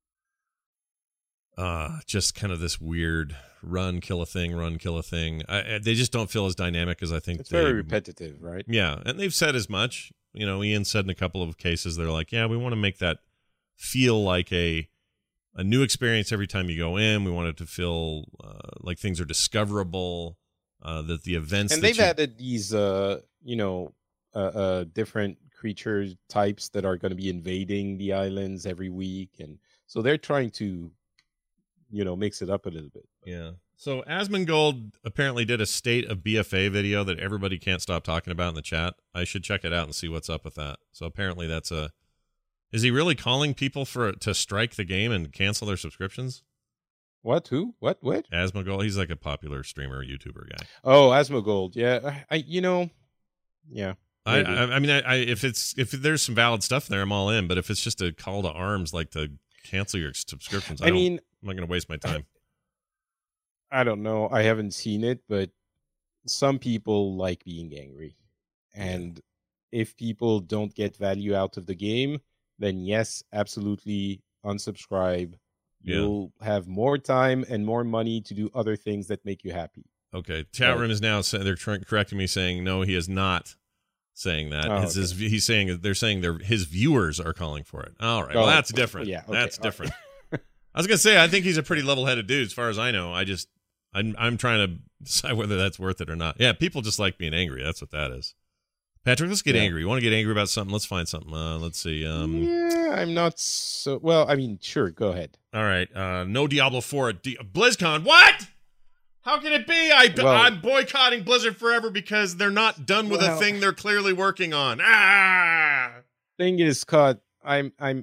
uh, just kind of this weird run, kill a thing, run, kill a thing. I, I, they just don't feel as dynamic as I think. It's they, very repetitive, right? Yeah, and they've said as much. You know, Ian said in a couple of cases, they're like, yeah, we want to make that feel like a a new experience every time you go in. We want it to feel uh, like things are discoverable, uh, that the events... And that they've you... added these, uh, you know, uh, uh, different creature types that are going to be invading the islands every week. And so they're trying to, you know, mix it up a little bit. Yeah. So Asmongold apparently did a state of B F A video that everybody can't stop talking about in the chat. I should check it out and see what's up with that. So apparently that's a... Is he really calling people for to strike the game and cancel their subscriptions? What? Who? What? What? Asmongold. He's like a popular streamer, YouTuber guy. Oh, Asmongold. Yeah. I, I you know, yeah. I, I, I mean, I, I, if it's if there's some valid stuff there, I'm all in. But if it's just a call to arms, like to cancel your subscriptions, I, I don't, mean, I'm not going to waste my time. I don't know. I haven't seen it, but some people like being angry. And yeah. if people don't get value out of the game, then yes, absolutely unsubscribe. You'll yeah. have more time and more money to do other things that make you happy. Okay. Chat room is now saying, they're trying, correcting me saying, no, he is not saying that. Oh, his, okay. his, he's saying, they're saying his viewers are calling for it. All right. Well, oh, that's different. Yeah, okay. That's different. Right. I was going to say, I think he's a pretty level-headed dude as far as I know. I just, I'm, I'm trying to decide whether that's worth it or not. Yeah, people just like being angry. That's what that is. Patrick, let's get Yeah. angry. You want to get angry about something? Let's find something. Uh, let's see. Um, yeah, I'm not so well. I mean, sure, go ahead. All right. Uh, no Diablo four at D- BlizzCon. What? How can it be? I, Well- I'm boycotting Blizzard forever because they're not done with Well- a thing they're clearly working on. Ah! Thing is, Scott, I'm I'm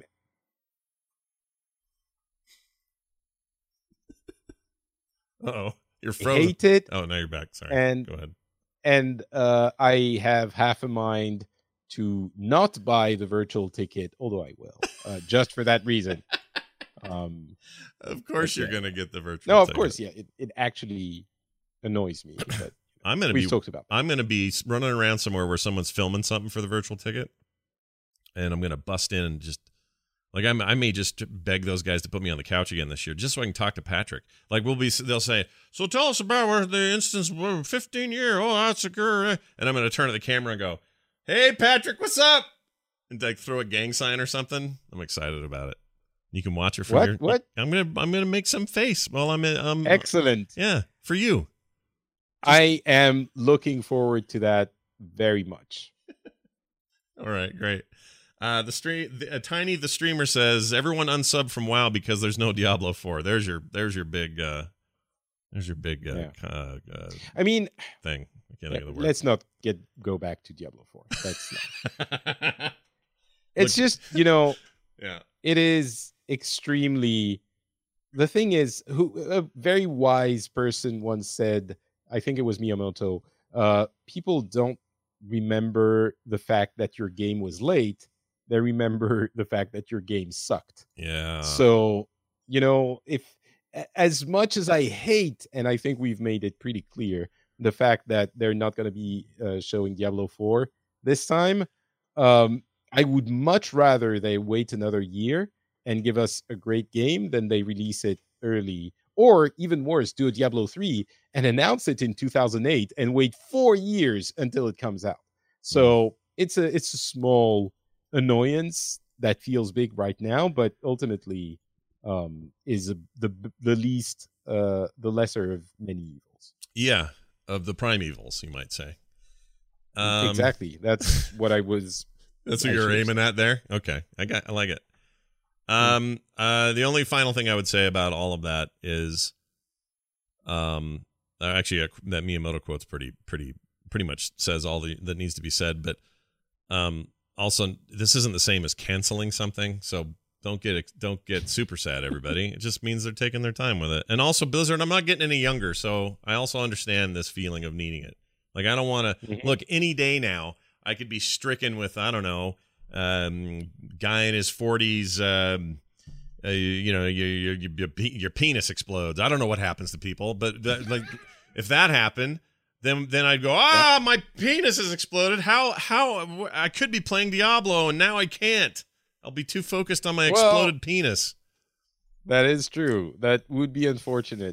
Uh-oh. You're frozen. hate it, Oh, now you're back. Sorry. And- Go ahead. and uh, I have half a mind to not buy the virtual ticket, although I will, uh, just for that reason. Um, Of course Okay. you're going to get the virtual no, of ticket. course, yeah, it, it actually annoys me, but I'm going to we've be talked about that. I'm going to be running around somewhere where someone's filming something for the virtual ticket, and I'm going to bust in and just like I'm, I may just beg those guys to put me on the couch again this year, just so I can talk to Patrick. Like we'll be, they'll say, "So tell us about where the instance, where fifteen year, oh that's a good," and I'm going to turn to the camera and go, "Hey Patrick, what's up?" And like throw a gang sign or something. I'm excited about it. You can watch it from What? your. What? I'm gonna I'm gonna make some face while I'm in. Um, Excellent. yeah, for you. I am looking forward to that very much. All right, great. Uh, the stream, the, uh, Tiny the streamer says everyone unsub from WoW because there's no Diablo four. There's your, there's your big, uh, there's your big uh, Yeah. uh, uh, I mean, thing. I can't think of the word. let's not get go back to Diablo four. That's not. It's just, you know, yeah, it is extremely. The thing is, who a very wise person once said, I think it was Miyamoto, uh, people don't remember the fact that your game was late. They remember the fact that your game sucked. yeah. So, you know, if a- as much as I hate, and I think we've made it pretty clear, the fact that they're not going to be uh, showing Diablo four this time, um, I would much rather they wait another year and give us a great game than they release it early. Or even worse, do a Diablo three and announce it in two thousand eight and wait four years until it comes out. So it's a it's a small annoyance that feels big right now, but ultimately um, is a, the the least uh, the lesser of many evils. yeah, of the prime evils, you might say. Um, Exactly. That's what I was. That's what I you're should aiming at there. Okay, I got, I like it. Um, uh, the only final thing I would say about all of that is, um, uh, actually uh, that Miyamoto quote's pretty, pretty, pretty much says all the that needs to be said. But, um, also this isn't the same as canceling something, so don't get don't get super sad, everybody. It just means they're taking their time with it. And also Blizzard, I'm not getting any younger, so I also understand this feeling of needing it. Like I don't want to Mhm. look any day now. I could be stricken with I don't know. Um, guy in his forties, um, uh, you know, your, your your your penis explodes. I don't know what happens to people, but that, like, if that happened, then then I'd go, ah, my penis has exploded. How how I could be playing Diablo and now I can't. I'll be too focused on my Well- exploded penis. That is true. That would be unfortunate.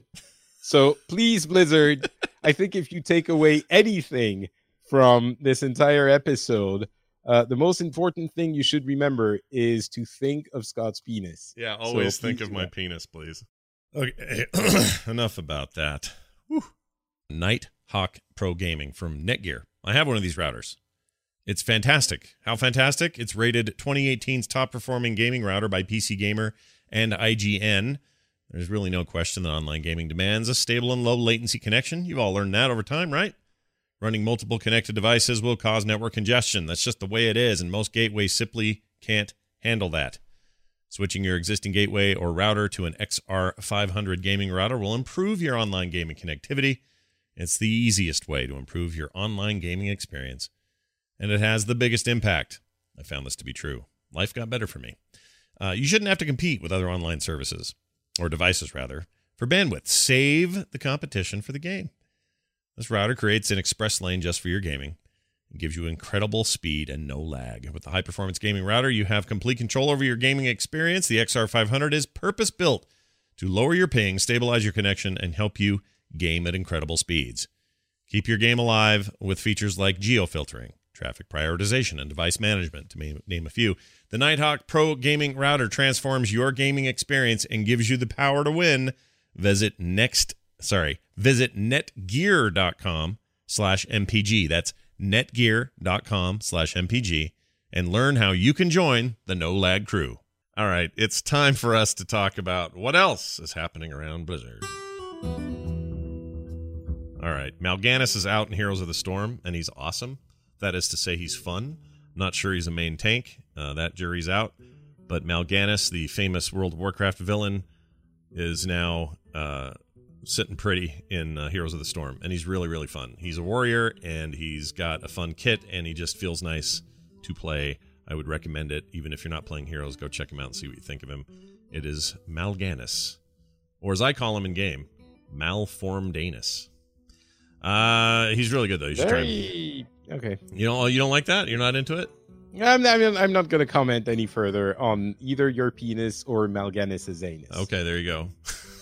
So please, Blizzard, I think if you take away anything from this entire episode, uh, the most important thing you should remember is to think of Scott's penis. Yeah, always So think please of do my that. penis, please. Okay, enough about that. Whew. Nighthawk Pro Gaming from Netgear. I have one of these routers. It's fantastic. How fantastic? It's rated twenty eighteen's top performing gaming router by P C Gamer and I G N. There's really no question that online gaming demands a stable and low latency connection. You've all learned that over time, right? Running multiple connected devices will cause network congestion. That's just the way it is, and most gateways simply can't handle that. Switching your existing gateway or router to an X R five hundred gaming router will improve your online gaming connectivity. It's the easiest way to improve your online gaming experience, and it has the biggest impact. I found this to be true. Life got better for me. Uh, you shouldn't have to compete with other online services, or devices rather, for bandwidth. Save the competition for the game. This router creates an express lane just for your gaming. It gives you incredible speed and no lag. With the high-performance gaming router, you have complete control over your gaming experience. The X R five hundred is purpose-built to lower your ping, stabilize your connection, and help you game at incredible speeds. Keep your game alive with features like geo-filtering, traffic prioritization, and device management, to name a few. The Nighthawk Pro Gaming Router transforms your gaming experience and gives you the power to win. Visit next, sorry, visit netgear.com slash MPG. That's netgear.com slash MPG and learn how you can join the No Lag crew. All right, it's time for us to talk about what else is happening around Blizzard. All right, Mal'Ganis is out in Heroes of the Storm, and he's awesome. That is to say, he's fun. Not sure he's a main tank. Uh, that jury's out. But Mal'Ganis, the famous World of Warcraft villain, is now uh, sitting pretty in uh, Heroes of the Storm, and he's really, really fun. He's a warrior, and he's got a fun kit, and he just feels nice to play. I would recommend it. Even if you're not playing Heroes, go check him out and see what you think of him. It is Mal'Ganis, or as I call him in game, Malformdanus. Uh, he's really good though. You should Very... try him. Okay. You don't. You don't like that? You're not into it? I'm not, I'm not going to comment any further on either your penis or Mal'Ganis' anus. Okay, there you go.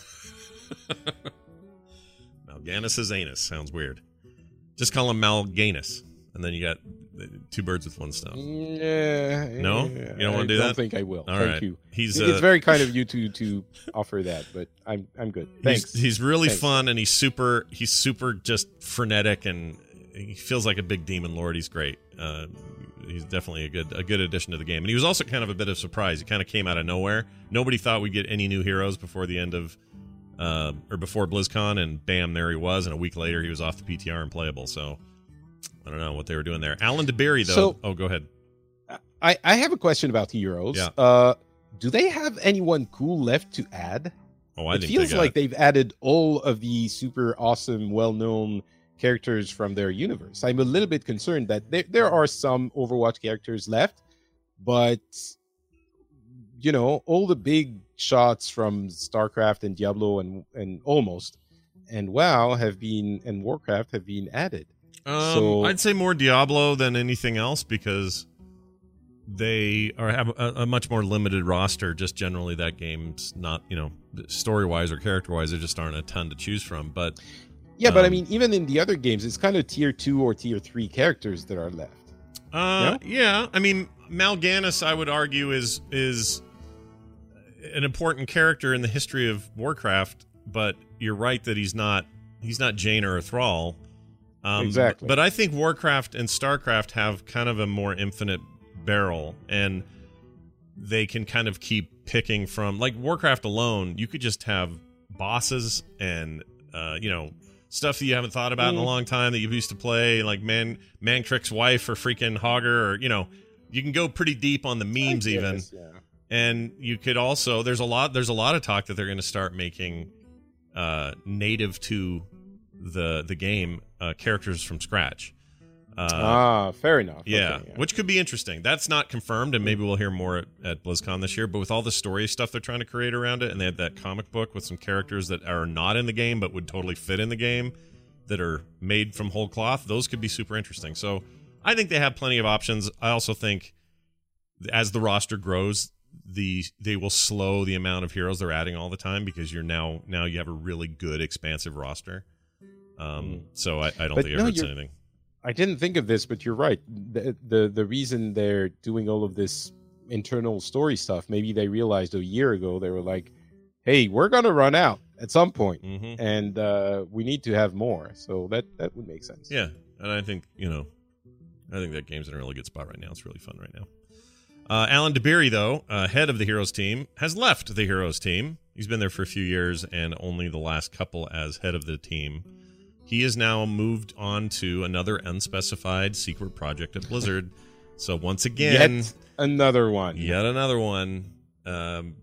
Mal'Ganis' anus sounds weird. Just call him Mal'Ganis, and then you got two birds with one stone. Yeah. No, you don't want to do that. I don't think I will. All Thank right. you. He's. It's Uh, very kind of you to to offer that, but I'm I'm good. Thanks. He's, he's really Thanks. fun, and he's super. He's super just frenetic, and he feels like a big demon lord. He's great. Uh, he's definitely a good a good addition to the game, and he was also kind of a bit of a surprise. He kind of came out of nowhere. Nobody thought we'd get any new heroes before the end of. Uh, or before BlizzCon, and bam, there he was, and a week later he was off the P T R and playable. So I don't know what they were doing there. Alan DeBerry, though. So- oh, go ahead. I I have a question about heroes. Yeah. Uh, do they have anyone cool left to add? Oh, I it think feels they got, like they've added all of the super awesome, well-known characters from their universe. I'm a little bit concerned that there there are some Overwatch characters left, but you know, all the big shots from StarCraft and Diablo and and almost and WoW have been and Warcraft have been added. Um, So- I'd say more Diablo than anything else because they are have a, a much more limited roster. Just generally, that game's not, you know, story wise or character wise, there just aren't a ton to choose from. But Yeah, but I Um, mean, even in the other games, it's kind of tier two or tier three characters that are left. uh, yeah, I mean, Mal'Ganis, I would argue, is is an important character in the history of Warcraft. But you're right that he's not he's not Jaina or Thrall. Um, Exactly. But I think Warcraft and StarCraft have kind of a more infinite barrel, and they can kind of keep picking from, like Warcraft alone, you could just have bosses and uh, you know, stuff that you haven't thought about mm. in a long time that you used to play, like Man Mancrick's wife or freaking Hogger, or you know, you can go pretty deep on the memes guess, even. Yeah. And you could also there's a lot there's a lot of talk that they're going to start making uh, native to the the game uh, characters from scratch. Uh, ah, fair enough. Yeah, Okay, yeah, which could be interesting. That's not confirmed, and maybe we'll hear more at, at BlizzCon this year. But with all the story stuff they're trying to create around it, and they have that comic book with some characters that are not in the game but would totally fit in the game, that are made from whole cloth, those could be super interesting. So I think they have plenty of options. I also think as the roster grows, the they will slow the amount of heroes they're adding all the time, because you're now now you have a really good expansive roster. Um, Mm. so I, I don't But think it no, hurts you're- anything. I didn't think of this, but you're right. The, the the reason they're doing all of this internal story stuff, maybe they realized a year ago, they were like, hey, we're gonna run out at some point, Mm-hmm. and uh, we need to have more. So that that would make sense. Yeah, and I think, you know, I think that game's in a really good spot right now. It's really fun right now. Uh, Alan DeBerry, though, uh, head of the Heroes team, has left the Heroes team. He's been there for a few years, and only the last couple as head of the team. He is now moved on to another unspecified secret project at Blizzard. So once again, Yet another one. yet another one. Um,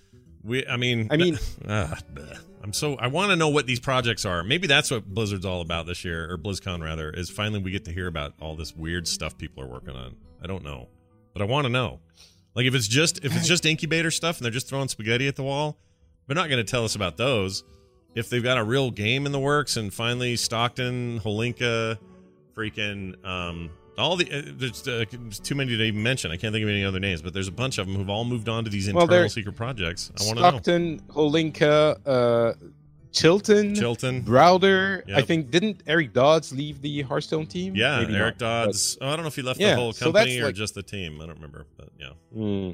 we, I mean, I mean- uh, I'm so I want to know what these projects are. Maybe that's what Blizzard's all about this year, or BlizzCon rather, is finally we get to hear about all this weird stuff people are working on. I don't know, but I want to know. Like if it's just if it's just incubator stuff and they're just throwing spaghetti at the wall, they're not going to tell us about those. If they've got a real game in the works, and finally Stockton, Holinka, freaking um, all the uh, there's uh, too many to even mention. I can't think of any other names, but there's a bunch of them who've all moved on to these Well, internal they're- secret projects. I want to know. Stockton, Holinka, uh, Chilton, Chilton, Browder. Yep. I think didn't Eric Dodds leave the Hearthstone team? yeah, Maybe Eric not, Dodds. Oh, I don't know if he left Yeah, the whole so company that's or like- just the team. I don't remember, but yeah. but- Mm.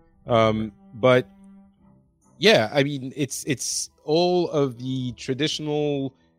Um, but yeah, I mean, it's it's all of the traditional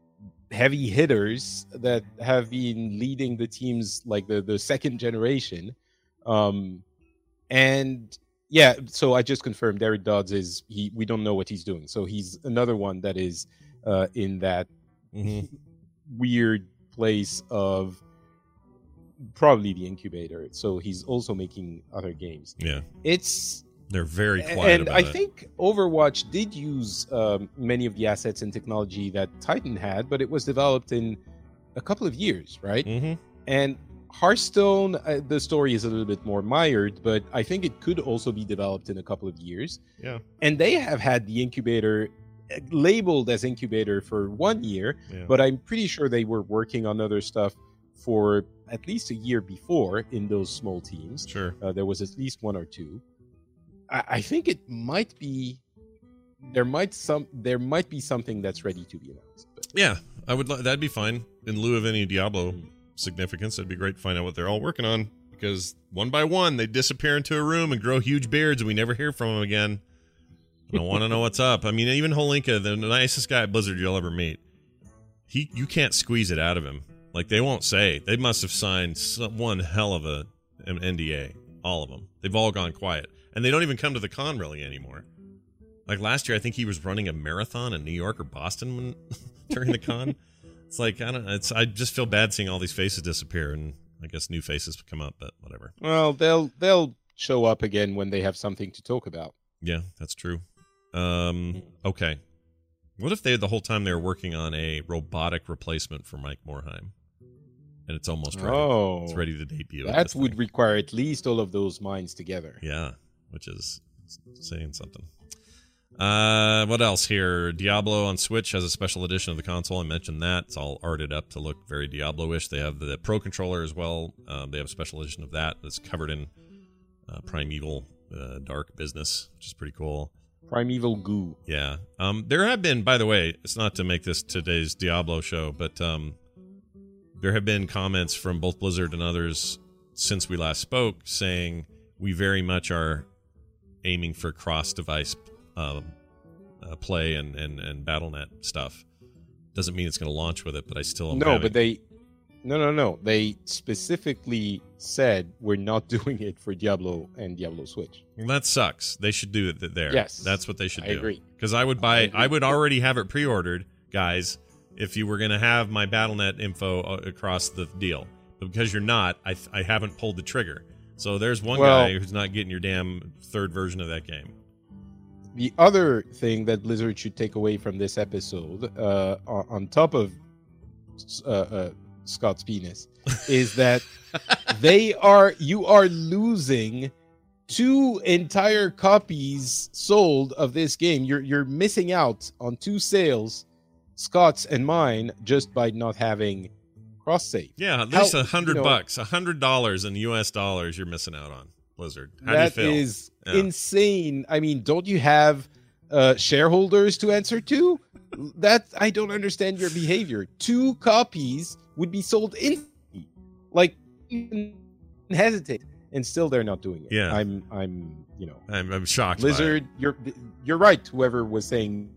heavy hitters that have been leading the teams, like the the second generation. Um, and yeah, so I just confirmed Derek Dodds is he. We don't know what he's doing, so he's another one that is uh, in that Mm-hmm. weird place of probably the incubator. So he's also making other games. Yeah, It's they're very quiet and about I it. think Overwatch did use um, many of the assets and technology that Titan had, but it was developed in a couple of years, right? Mm-hmm. And Hearthstone, uh, the story is a little bit more mired, but I think it could also be developed in a couple of years. Yeah. And they have had the incubator uh, labeled as incubator for one year, Yeah. but I'm pretty sure they were working on other stuff for at least a year before in those small teams. Sure. Uh, there was at least one or two. I, I think it might be there might some there might be something that's ready to be announced. But Yeah, I would. li- That'd be fine in lieu of any Diablo significance. It'd be great to find out what they're all working on, because one by one they disappear into a room and grow huge beards, and we never hear from them again. I don't want to know what's up. I mean, even Holinka, the nicest guy at Blizzard you'll ever meet, he you can't squeeze it out of him. Like, they won't say. They must have signed some, one hell of a an N D A. All of them. They've all gone quiet, and they don't even come to the con really anymore. Like last year, I think he was running a marathon in New York or Boston when, during the con. It's like, I don't. It's I just feel bad seeing all these faces disappear, and I guess new faces come up, but whatever. well, they'll they'll show up again when they have something to talk about. Yeah, that's true. Um, okay. What if they the whole time they were working on a robotic replacement for Mike Morhaime, and it's almost ready? Oh, It's ready to debut. at that this would thing. require at least all of those minds together. Yeah, which is saying something. Uh, what else here? Diablo on Switch has a special edition of the console. I mentioned that. It's all arted up to look very Diablo-ish. They have the Pro Controller as well. Um, they have a special edition of that that's covered in uh, Primeval uh, Dark business, which is pretty cool. Primeval goo. Yeah. Um, there have been, by the way, it's not to make this today's Diablo show, but um, there have been comments from both Blizzard and others since we last spoke saying we very much are aiming for cross-device um, uh, play and, and, and Battle dot net stuff. Doesn't mean it's going to launch with it, but I still am No, having- but they no no no. They specifically said we're not doing it for Diablo and Diablo Switch. Well, that sucks. They should do it there. Yes. That's what they should I do. agree. Because I would buy, I I, agree. would already have it pre-ordered, guys, if you were going to have my Battle dot net info uh, across the deal. But because you're not, I, I haven't pulled the trigger. So there's one Well- guy who's not getting your damn third version of that game. The other thing that Blizzard should take away from this episode, uh, on, on top of uh, uh, Scott's penis, is that they are you are losing two entire copies sold of this game. You're you're missing out on two sales, Scott's and mine, just by not having cross save. Yeah, at How- least a hundred you know- bucks, a hundred dollars in U S dollars you're missing out on, Blizzard. How That do you feel? is Yeah. insane. I mean, don't you have uh, shareholders to answer to? That I don't understand your behavior. Two copies would be sold instantly. Like, even hesitate, and still they're not doing it. Yeah. I'm, I'm, you know, I'm, I'm shocked. by it. Blizzard. You're, you're right. Whoever was saying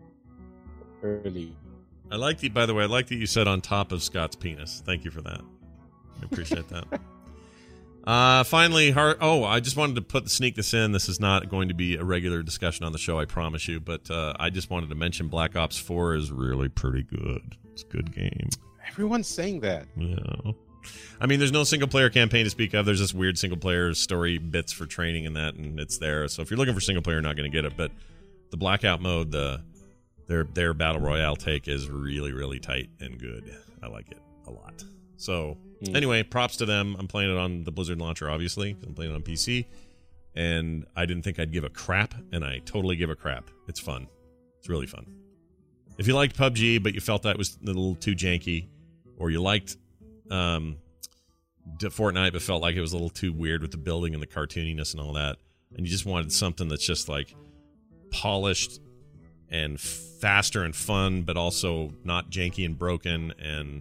early. I like the. By the way, I like that you said on top of Scott's penis. Thank you for that. I appreciate that. Uh, finally, Har- oh, I just wanted to put sneak this in. This is not going to be a regular discussion on the show, I promise you. But uh, I just wanted to mention Black Ops four is really pretty good. It's a good game. Everyone's saying that. Yeah. I mean, there's no single player campaign to speak of. There's this weird single player story bits for training and that, and it's there. So if you're looking for single player, you're not going to get it. But the Blackout mode, the their their battle royale take is really really tight and good. I like it a lot. So Hmm. anyway, props to them. I'm playing it on the Blizzard launcher, obviously. I'm playing it on P C, and I didn't think I'd give a crap, and I totally give a crap. It's fun. It's really fun. If you liked P U B G, but you felt that was a little too janky, or you liked um, Fortnite, but felt like it was a little too weird with the building and the cartooniness and all that, and you just wanted something that's just like polished and faster and fun, but also not janky and broken, and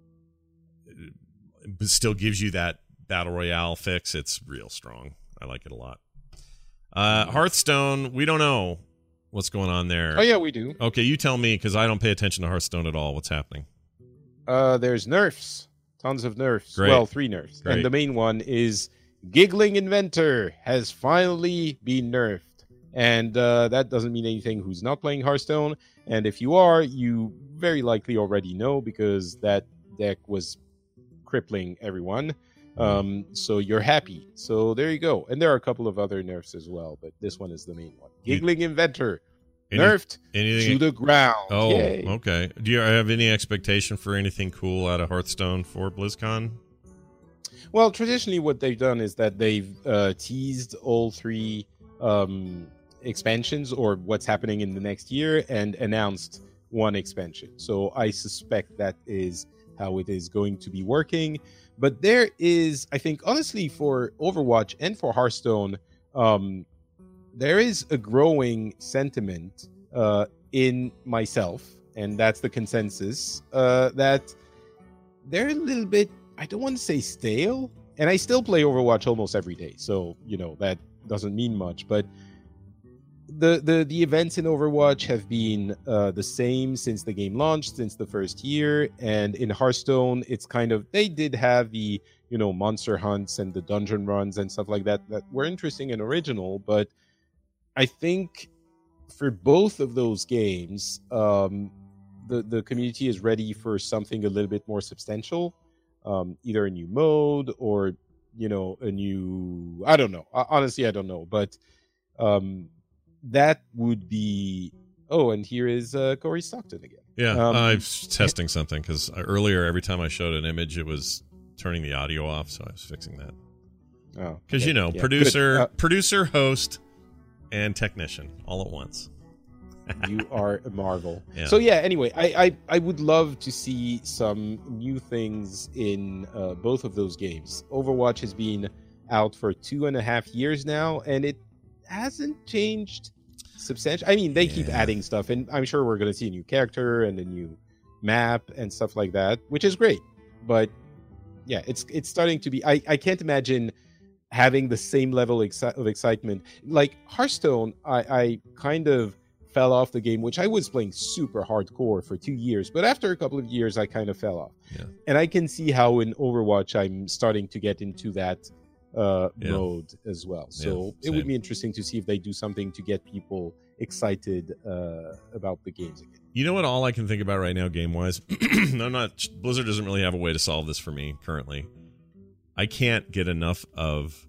but still gives you that battle royale fix. It's real strong. I like it a lot. Uh, Hearthstone, we don't know what's going on there. Oh yeah, we do. Okay, you tell me, because I don't pay attention to Hearthstone at all. What's happening? Uh, there's nerfs, tons of nerfs. Great. Well, three nerfs, Great. and the main one is Giggling Inventor has finally been nerfed. And uh, that doesn't mean anything who's not playing Hearthstone. And if you are, you very likely already know because that deck was crippling everyone. Um, so you're happy. So there you go. And there are a couple of other nerfs as well, but this one is the main one. Giggling Inventor, Any, nerfed anything, to the ground. Oh, Yay. okay. Do you have any expectation for anything cool out of Hearthstone for BlizzCon? Well, traditionally what they've done is that they've uh, teased all three um, expansions or what's happening in the next year and announced one expansion. So I suspect that is how it is going to be working. But there is, I think, honestly, for Overwatch and for Hearthstone, um, there is a growing sentiment uh, in myself, and that's the consensus, uh, that they're a little bit, I don't want to say stale, and I still play Overwatch almost every day, so, you know, that doesn't mean much, but the the, the events in Overwatch have been uh, the same since the game launched, since the first year, and in Hearthstone, it's kind of, they did have the, you know, monster hunts and the dungeon runs and stuff like that that were interesting and original, but I think for both of those games, um, the, the community is ready for something a little bit more substantial, um, either a new mode or, you know, a new, I don't know. Honestly, I don't know. But um, that would be, oh, and here is uh, Corey Stockton again. Yeah, Um, I was testing something because earlier, every time I showed an image, it was turning the audio off, so I was fixing that. Oh, Because, okay. you know, Yeah, producer, good. Uh, producer, host, and technician all at once. You are a marvel. Yeah. So yeah, anyway, I, I I would love to see some new things in uh, both of those games. Overwatch has been out for two and a half years now, and it hasn't changed substantially. I mean, they keep Yeah. adding stuff, and I'm sure we're going to see a new character and a new map and stuff like that, which is great. But yeah, it's it's starting to be. I, I can't imagine having the same level exci- of excitement. Like Hearthstone, I, I kind of fell off the game, which I was playing super hardcore for two years. But after a couple of years, I kind of fell off. Yeah. And I can see how in Overwatch, I'm starting to get into that uh, Yeah. mode as well. So Yeah, it would same. be interesting to see if they do something to get people excited uh, about the games again. You know what? All I can think about right now, game wise, I'm not. Blizzard doesn't really have a way to solve this for me currently. I can't get enough of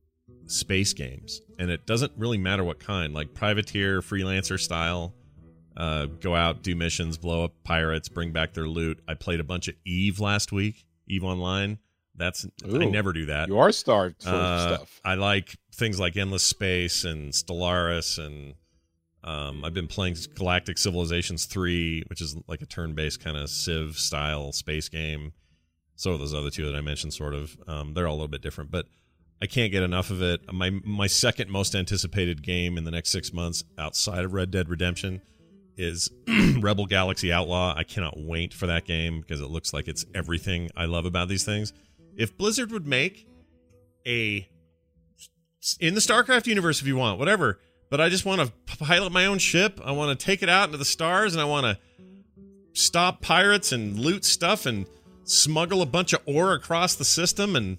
space games, and it doesn't really matter what kind, like privateer, freelancer style. Uh, go out, do missions, blow up pirates, bring back their loot. I played a bunch of Eve last week, Eve Online. That's I Ooh, never do that. You are starved for Uh, stuff. I like things like Endless Space and Stellaris, and um, I've been playing Galactic Civilizations three, which is like a turn-based kind of Civ style space game. So are those other two that I mentioned, sort of. Um, they're all a little bit different, but I can't get enough of it. My my second most anticipated game in the next six months outside of Red Dead Redemption is Rebel Galaxy Outlaw. I cannot wait for that game because it looks like it's everything I love about these things. If Blizzard would make a in the StarCraft universe, if you want, whatever, but I just want to pilot my own ship. I want to take it out into the stars, and I want to stop pirates and loot stuff and smuggle a bunch of ore across the system and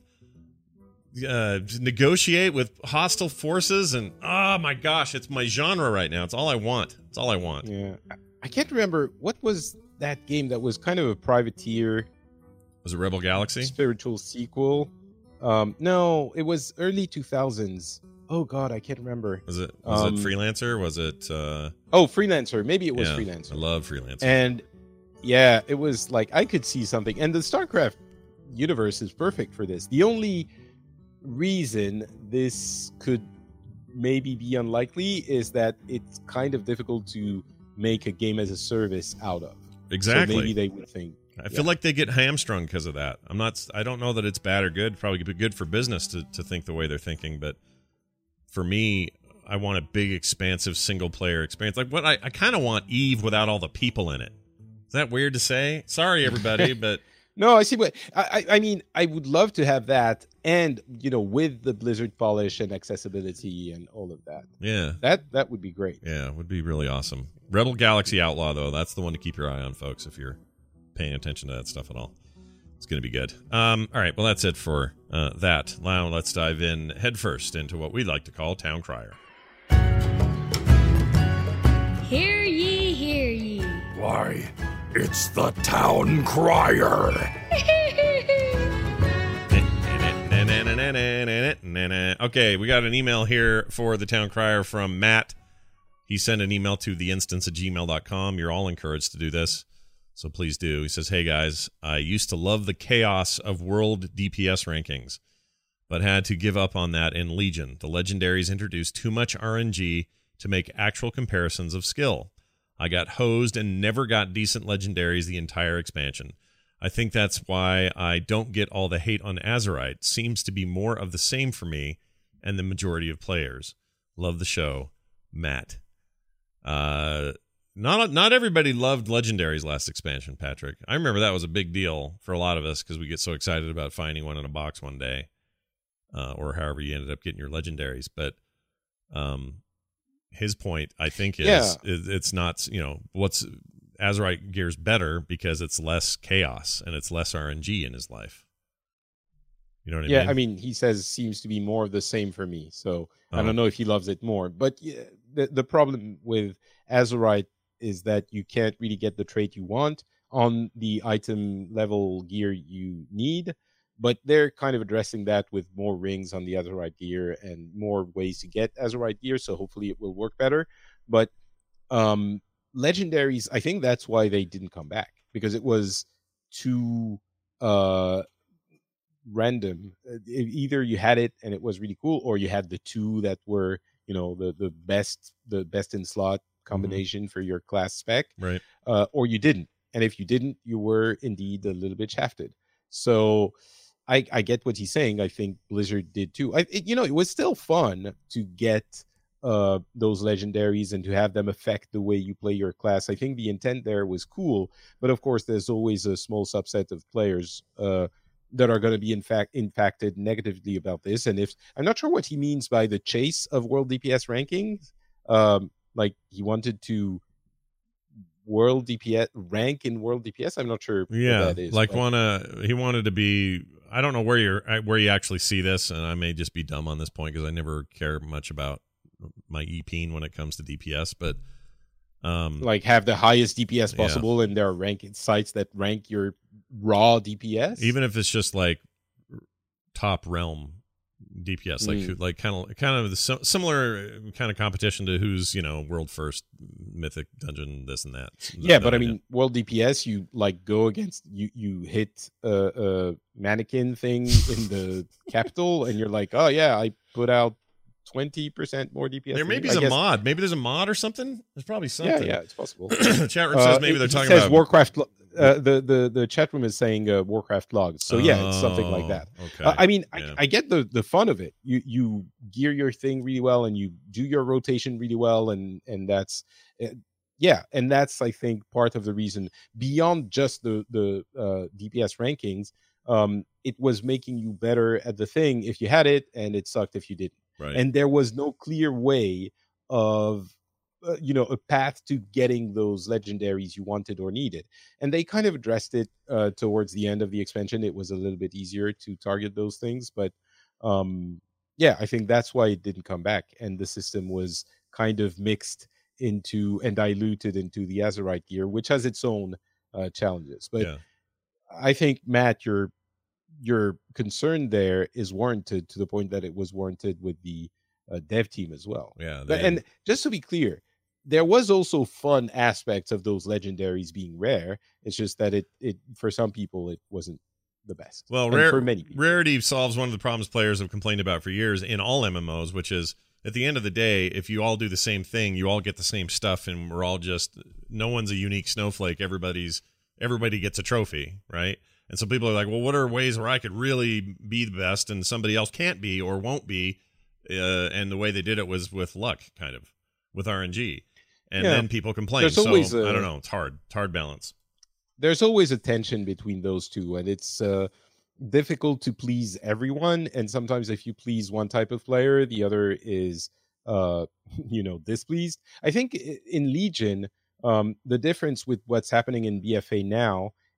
uh, negotiate with hostile forces. And oh my gosh, it's my genre right now. It's all I want. It's all I want. Yeah, I- I can't remember what was that game that was kind of a privateer Was it Rebel Galaxy? spiritual sequel. Um, no, it was early two thousands. Oh God, I can't remember. Was it was Um, it Freelancer? Was it? Uh, Oh, Freelancer. Maybe it was yeah, Freelancer. I love Freelancer. And yeah, it was like I could see something. And the StarCraft universe is perfect for this. The only reason this could maybe be unlikely is that it's kind of difficult to make a game as a service out of. Exactly. So maybe they would think. I feel yeah. like they get hamstrung because of that. I'm not. I don't know that it's bad or good. Probably be good for business to to think the way they're thinking, but for me, I want a big, expansive single player experience. Like what I, I kind of want Eve without all the people in it. Is that weird to say? Sorry, everybody, but No, I see what I, I I mean. I would love to have that, and you know, with the Blizzard polish and accessibility and all of that. yeah, That that would be great. yeah, it would be really awesome. Rebel Galaxy Outlaw, though, that's the one to keep your eye on, folks. If you're paying attention to that stuff at all. It's going to be good. Um, all right, well, that's it for uh, that. Now let's dive in headfirst into what we like to call Town Crier. Hear ye, hear ye. Why, it's the Town Crier. Okay, we got an email here for the Town Crier from Matt. He sent an email to the instance at gmail dot com. You're all encouraged to do this, so please do. He says, hey guys, I used to love the chaos of world D P S rankings, but had to give up on that in Legion. The legendaries introduced too much R N G to make actual comparisons of skill. I got hosed and never got decent legendaries the entire expansion. I think that's why I don't get all the hate on Azerite. Seems to be more of the same for me and the majority of players. Love the show, Matt. Uh, not not everybody loved legendaries last expansion, Patrick. I remember that was a big deal for a lot of us because we get so excited about finding one in a box one day, uh, or however you ended up getting your legendaries. But um, his point, I think, is, Yeah. is it's not, you know, what's Azerite gear's better because it's less chaos and it's less R N G in his life. You know what I Yeah, mean? I mean, he says seems to be more of the same for me. So I Oh. don't know if he loves it more. But yeah, the the problem with Azerite is that you can't really get the trait you want on the item level gear you need. But they're kind of addressing that with more rings on the Azerite gear and more ways to get Azerite gear. So hopefully it will work better. But um, legendaries, I think that's why they didn't come back, because it was too uh, random. Uh, e- Either you had it and it was really cool, or you had the two that were, you know, the the best the best in slot combination for your class spec, Right. uh, or you didn't. And if you didn't, you were indeed a little bit shafted. So I, I get what he's saying. I think Blizzard did too. I, it, you know, it was still fun to get uh, those legendaries and to have them affect the way you play your class. I think the intent there was cool, but of course, there's always a small subset of players uh, that are going to be in fact impacted negatively about this. And if I'm not sure what he means by the chase of world D P S rankings, um, like he wanted to world D P S rank in world D P S. I'm not sure Yeah, what that is. like but- wanna he wanted to be. I don't know where you're where you actually see this, and I may just be dumb on this point because I never care much about my E P when it comes to D P S, but um, like have the highest D P S Yeah. possible, and there are ranking sites that rank your raw D P S. even if it's just like top realm D P S, like Mm. who, like kind of kind of the sim- similar kind of competition to who's, you know, world first mythic dungeon, this and that. yeah, That but I idea. mean, world D P S, you like go against you. You hit a, a mannequin thing in the capital, and you're like, oh yeah, I put out twenty percent more D P S. there than maybe you. is I a guess- mod. Maybe there's a mod or something. There's probably something. Yeah, yeah, it's possible. Chat room says Uh, maybe it- they're it talking says about Warcraft. lo- Uh, the the the chat room is saying uh, Warcraft logs. So yeah, it's something like Oh, that. Okay. Uh, I mean, Yeah. I, I get the the fun of it. You you gear your thing really well, and you do your rotation really well, and and that's uh, yeah, and that's I think part of the reason beyond just the the uh, D P S rankings. Um, it was making you better at the thing if you had it, and it sucked if you didn't. right. And there was no clear way of uh, you know a path to getting those legendaries you wanted or needed, and they kind of addressed it uh, towards the end of the expansion. It was a little bit easier to target those things, but um yeah, I think that's why it didn't come back, and the system was kind of mixed into and diluted into the Azerite gear, which has its own uh, challenges. But Yeah. I think, Matt, your your concern there is warranted to the point that it was warranted with the uh, dev team as well. Yeah. But, they- and just to be clear, there was also fun aspects of those legendaries being rare. It's just that it it for some people it wasn't the best. Well, And rare, for many people. rarity solves one of the problems players have complained about for years in all M M Os, which is at the end of the day, if you all do the same thing, you all get the same stuff, and we're all just no one's a unique snowflake. Everybody's everybody gets a trophy, right? And so people are like, well, what are ways where I could really be the best and somebody else can't be or won't be? Uh, and the way they did it was with luck, kind of, with R N G. And Yeah. then people complain. There's So always I a- don't know. It's hard. It's hard balance. There's always a tension between those two, and it's uh, difficult to please everyone. And sometimes, if you please one type of player, the other is, uh, you know, displeased. I think i- in Legion, um, the difference with what's happening in B F A now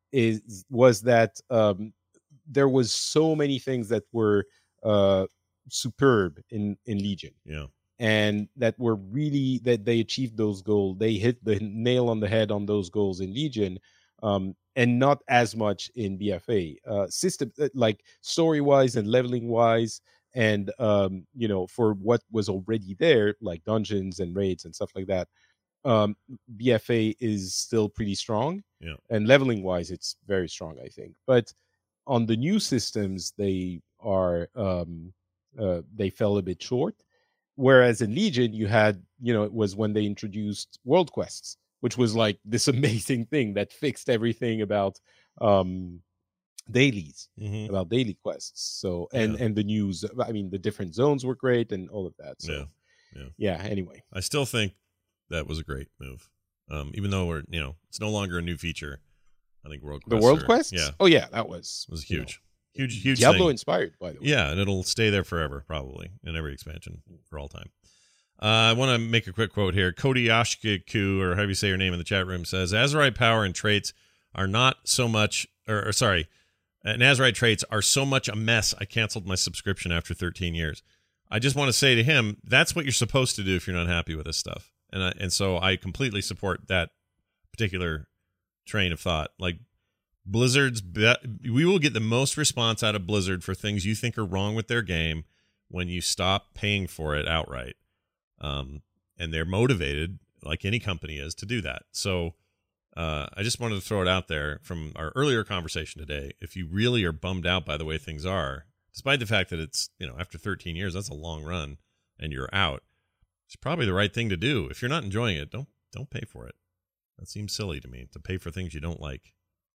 is was that um, there was so many things that were uh, superb in in Legion. Yeah. And that were really that they achieved those goals. They hit the nail on the head on those goals in Legion, um, and not as much in B F A. Uh, system like story wise and leveling wise, and um, you know, for what was already there, like dungeons and raids and stuff like that. Um, B F A is still pretty strong, yeah. And leveling wise, it's very strong, I think. But on the new systems, they are um, uh, they fell a bit short. Whereas in Legion, you had, you know, it was when they introduced world quests, which was like this amazing thing that fixed everything about um, dailies, mm-hmm. about daily quests. So, and, yeah. and the news, I mean, the different zones were great and all of that. So, yeah. Yeah. yeah, anyway. I still think that was a great move. Um, even though we're, you know, it's no longer a new feature. I think world quests The world are, quests? Yeah. Oh, yeah, that was. was huge. You know, Huge, huge Diablo thing. inspired, by the way. Yeah, and it'll stay there forever, probably, in every expansion for all time. Uh, I want to make a quick quote here. Cody Ashkiku, or however you say your name in the chat room, says, Azerite power and traits are not so much, or, or sorry, and Azerite traits are so much a mess, I canceled my subscription after thirteen years. I just want to say to him, that's what you're supposed to do if you're not happy with this stuff. And I, and so I completely support that particular train of thought. Like, Blizzard's be- we will get the most response out of Blizzard for things you think are wrong with their game when you stop paying for it outright. Um, and they're motivated, like any company is, to do that. So uh, I just wanted to throw it out there from our earlier conversation today. If you really are bummed out by the way things are, despite the fact that it's, you know, after thirteen years, that's a long run, and you're out, it's probably the right thing to do. If you're not enjoying it, don't don't pay for it. That seems silly to me, to pay for things you don't like.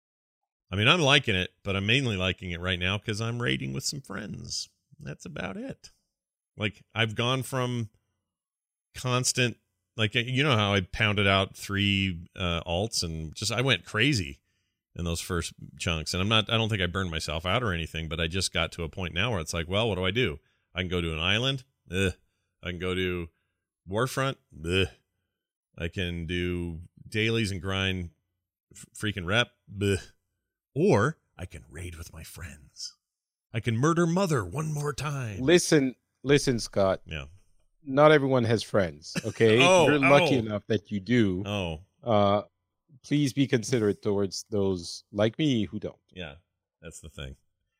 I mean, I'm liking it, but I'm mainly liking it right now because I'm raiding with some friends. That's about it. Like, I've gone from constant, like, you know how I pounded out three uh, alts and just, I went crazy in those first chunks. And I'm not, I don't think I burned myself out or anything, but I just got to a point now where it's like, well, what do I do? I can go to an island. Ugh. I can go to Warfront. Ugh. I can do dailies and grind f- freaking rep. Ugh. Or I can raid with my friends. I can murder mother one more time. Listen, listen, Scott. Yeah. Not everyone has friends, okay? Oh, You're lucky oh. enough that you do. Oh. Uh, please be considerate towards those like me who don't. Yeah, that's the thing.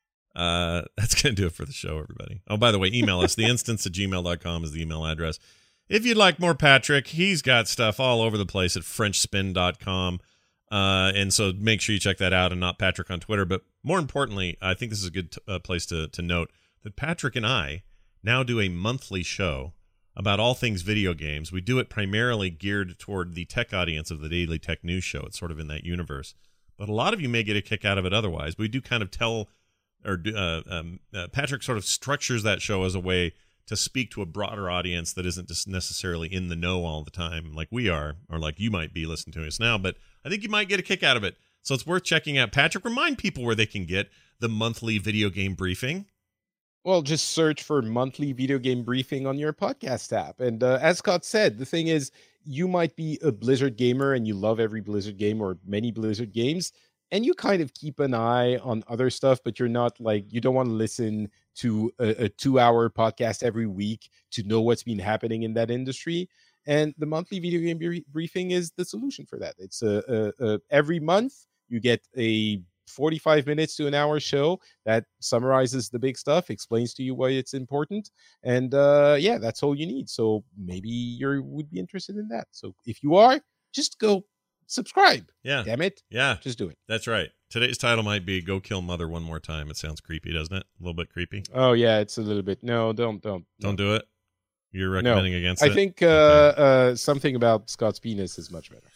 Uh, that's going to do it for the show, everybody. Oh, by the way, email us. the instance at gmail dot com is the email address. If you'd like more Patrick, he's got stuff all over the place at french spin dot com. Uh, and so make sure you check that out, and Not Patrick on Twitter. But more importantly, I think this is a good t- uh, place to, to note that Patrick and I now do a monthly show about all things video games. We do it primarily geared toward the tech audience of the Daily Tech News Show. It's sort of in that universe. But a lot of you may get a kick out of it otherwise. We do kind of tell, or do, uh, um, uh, Patrick sort of structures that show as a way to speak to a broader audience that isn't just necessarily in the know all the time like we are, or like you might be listening to us now, but I think you might get a kick out of it. So it's worth checking out. Patrick, remind people where they can get the monthly video game briefing. Well, just search for monthly video game briefing on your podcast app. And uh, as Scott said, the thing is, you might be a Blizzard gamer and you love every Blizzard game or many Blizzard games, and you kind of keep an eye on other stuff, but you're not like, you don't want to listen to a, a two-hour podcast every week to know what's been happening in that industry. And the monthly video game br- briefing is the solution for that. It's a, a, a every month you get a forty-five minutes to an hour show that summarizes the big stuff, explains to you why it's important, and uh, yeah, that's all you need. So maybe you would be interested in that. So if you are, just go subscribe. Yeah, damn it. Yeah, just do it. That's right. Today's title might be "Go Kill Mother One More Time." It sounds creepy, doesn't it? A little bit creepy. Oh yeah, it's a little bit. No, don't don't don't no. do it. You're recommending no. against I it? I think uh, okay. uh, something about Scott's penis is much better.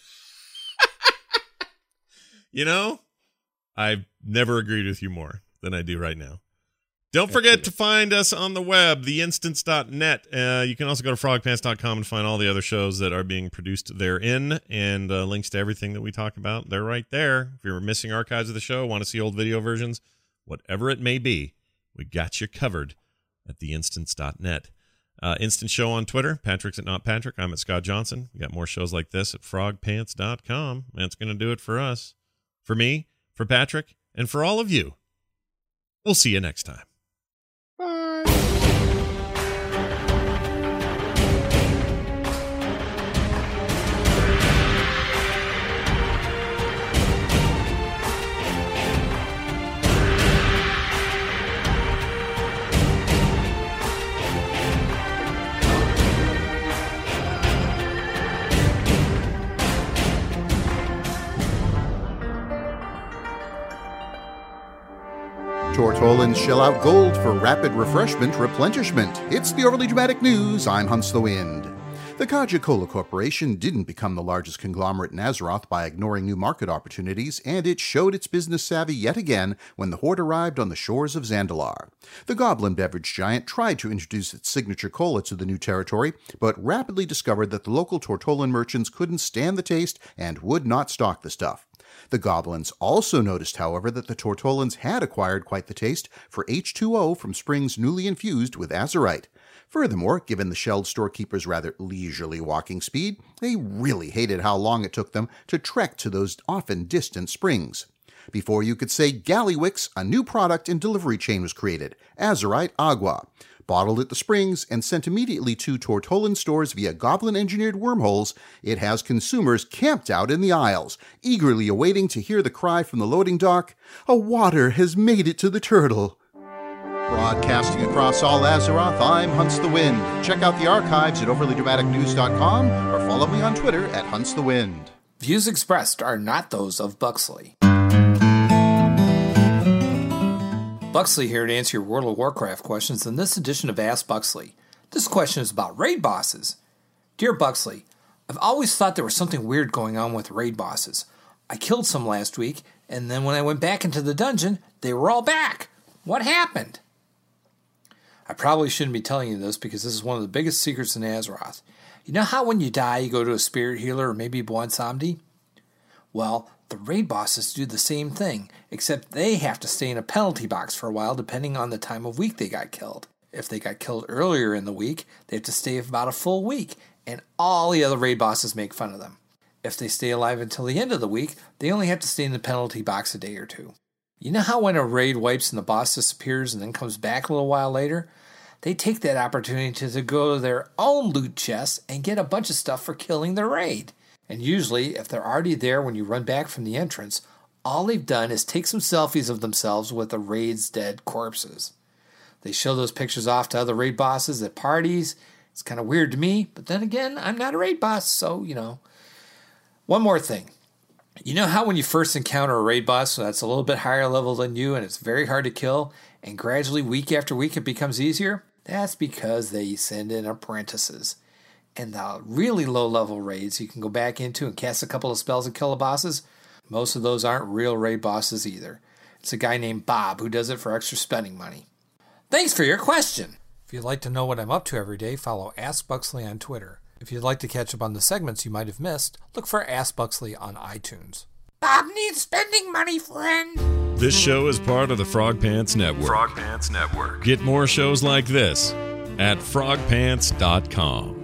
You know, I've never agreed with you more than I do right now. Don't forget to find us on the web, the instance dot net. Uh, you can also go to frog pants dot com and find all the other shows that are being produced therein, and uh, links to everything that we talk about. They're right there. If you're missing archives of the show, want to see old video versions, whatever it may be, we got you covered at the instance dot net. Uh, Instant Show on Twitter. Patrick's at Not Patrick. I'm at Scott Johnson. We got more shows like this at frog pants dot com. That's going to do it for us. For me, For Patrick, and for all of you, we'll see you next time. Bye. Tortollans shell out gold for rapid refreshment replenishment. It's the Overly Dramatic News. I'm Hunts the Wind. The Kaja-Cola Corporation didn't become the largest conglomerate in Azeroth by ignoring new market opportunities, and it showed its business savvy yet again when the Horde arrived on the shores of Zandalar. The Goblin beverage giant tried to introduce its signature cola to the new territory, but rapidly discovered that the local Tortollan merchants couldn't stand the taste and would not stock the stuff. The Goblins also noticed, however, that the Tortollans had acquired quite the taste for H two O from springs newly infused with azurite. Furthermore, given the shelled storekeepers' rather leisurely walking speed, they really hated how long it took them to trek to those often distant springs. Before you could say Gallywix, a new product and delivery chain was created, Azurite Agua. Bottled at the springs and sent immediately to Tortollan stores via Goblin-engineered wormholes, it has consumers camped out in the aisles, eagerly awaiting to hear the cry from the loading dock, "A water has made it to the turtle." Broadcasting across all Azeroth, I'm Hunts the Wind. Check out the archives at overly dramatic news dot com or follow me on Twitter at Hunts the Wind. Views expressed are not those of Buxley. Buxley here to answer your World of Warcraft questions in this edition of Ask Buxley. This question is about raid bosses. Dear Buxley, I've always thought there was something weird going on with raid bosses. I killed some last week, and then when I went back into the dungeon, they were all back. What happened? I probably shouldn't be telling you this because this is one of the biggest secrets in Azeroth. You know how when you die you go to a spirit healer or maybe Bwonsamdi? Well, the raid bosses do the same thing, except they have to stay in a penalty box for a while depending on the time of week they got killed. If they got killed earlier in the week, they have to stay for about a full week, and all the other raid bosses make fun of them. If they stay alive until the end of the week, they only have to stay in the penalty box a day or two. You know how when a raid wipes and the boss disappears and then comes back a little while later? They take that opportunity to, to go to their own loot chests and get a bunch of stuff for killing the raid. And usually, if they're already there when you run back from the entrance, all they've done is take some selfies of themselves with the raid's dead corpses. They show those pictures off to other raid bosses at parties. It's kind of weird to me, but then again, I'm not a raid boss, so, you know. One more thing. You know how when you first encounter a raid boss that's a little bit higher level than you and it's very hard to kill, and gradually, week after week, it becomes easier? That's because they send in apprentices. And the really low-level raids you can go back into and cast a couple of spells and kill the bosses, most of those aren't real raid bosses either. It's a guy named Bob who does it for extra spending money. Thanks for your question! If you'd like to know what I'm up to every day, follow Ask Buxley on Twitter. If you'd like to catch up on the segments you might have missed, look for Ask Buxley on iTunes. Bob needs spending money, friend! This show is part of the Frog Pants Network. Frog Pants Network. Get more shows like this at frog pants dot com.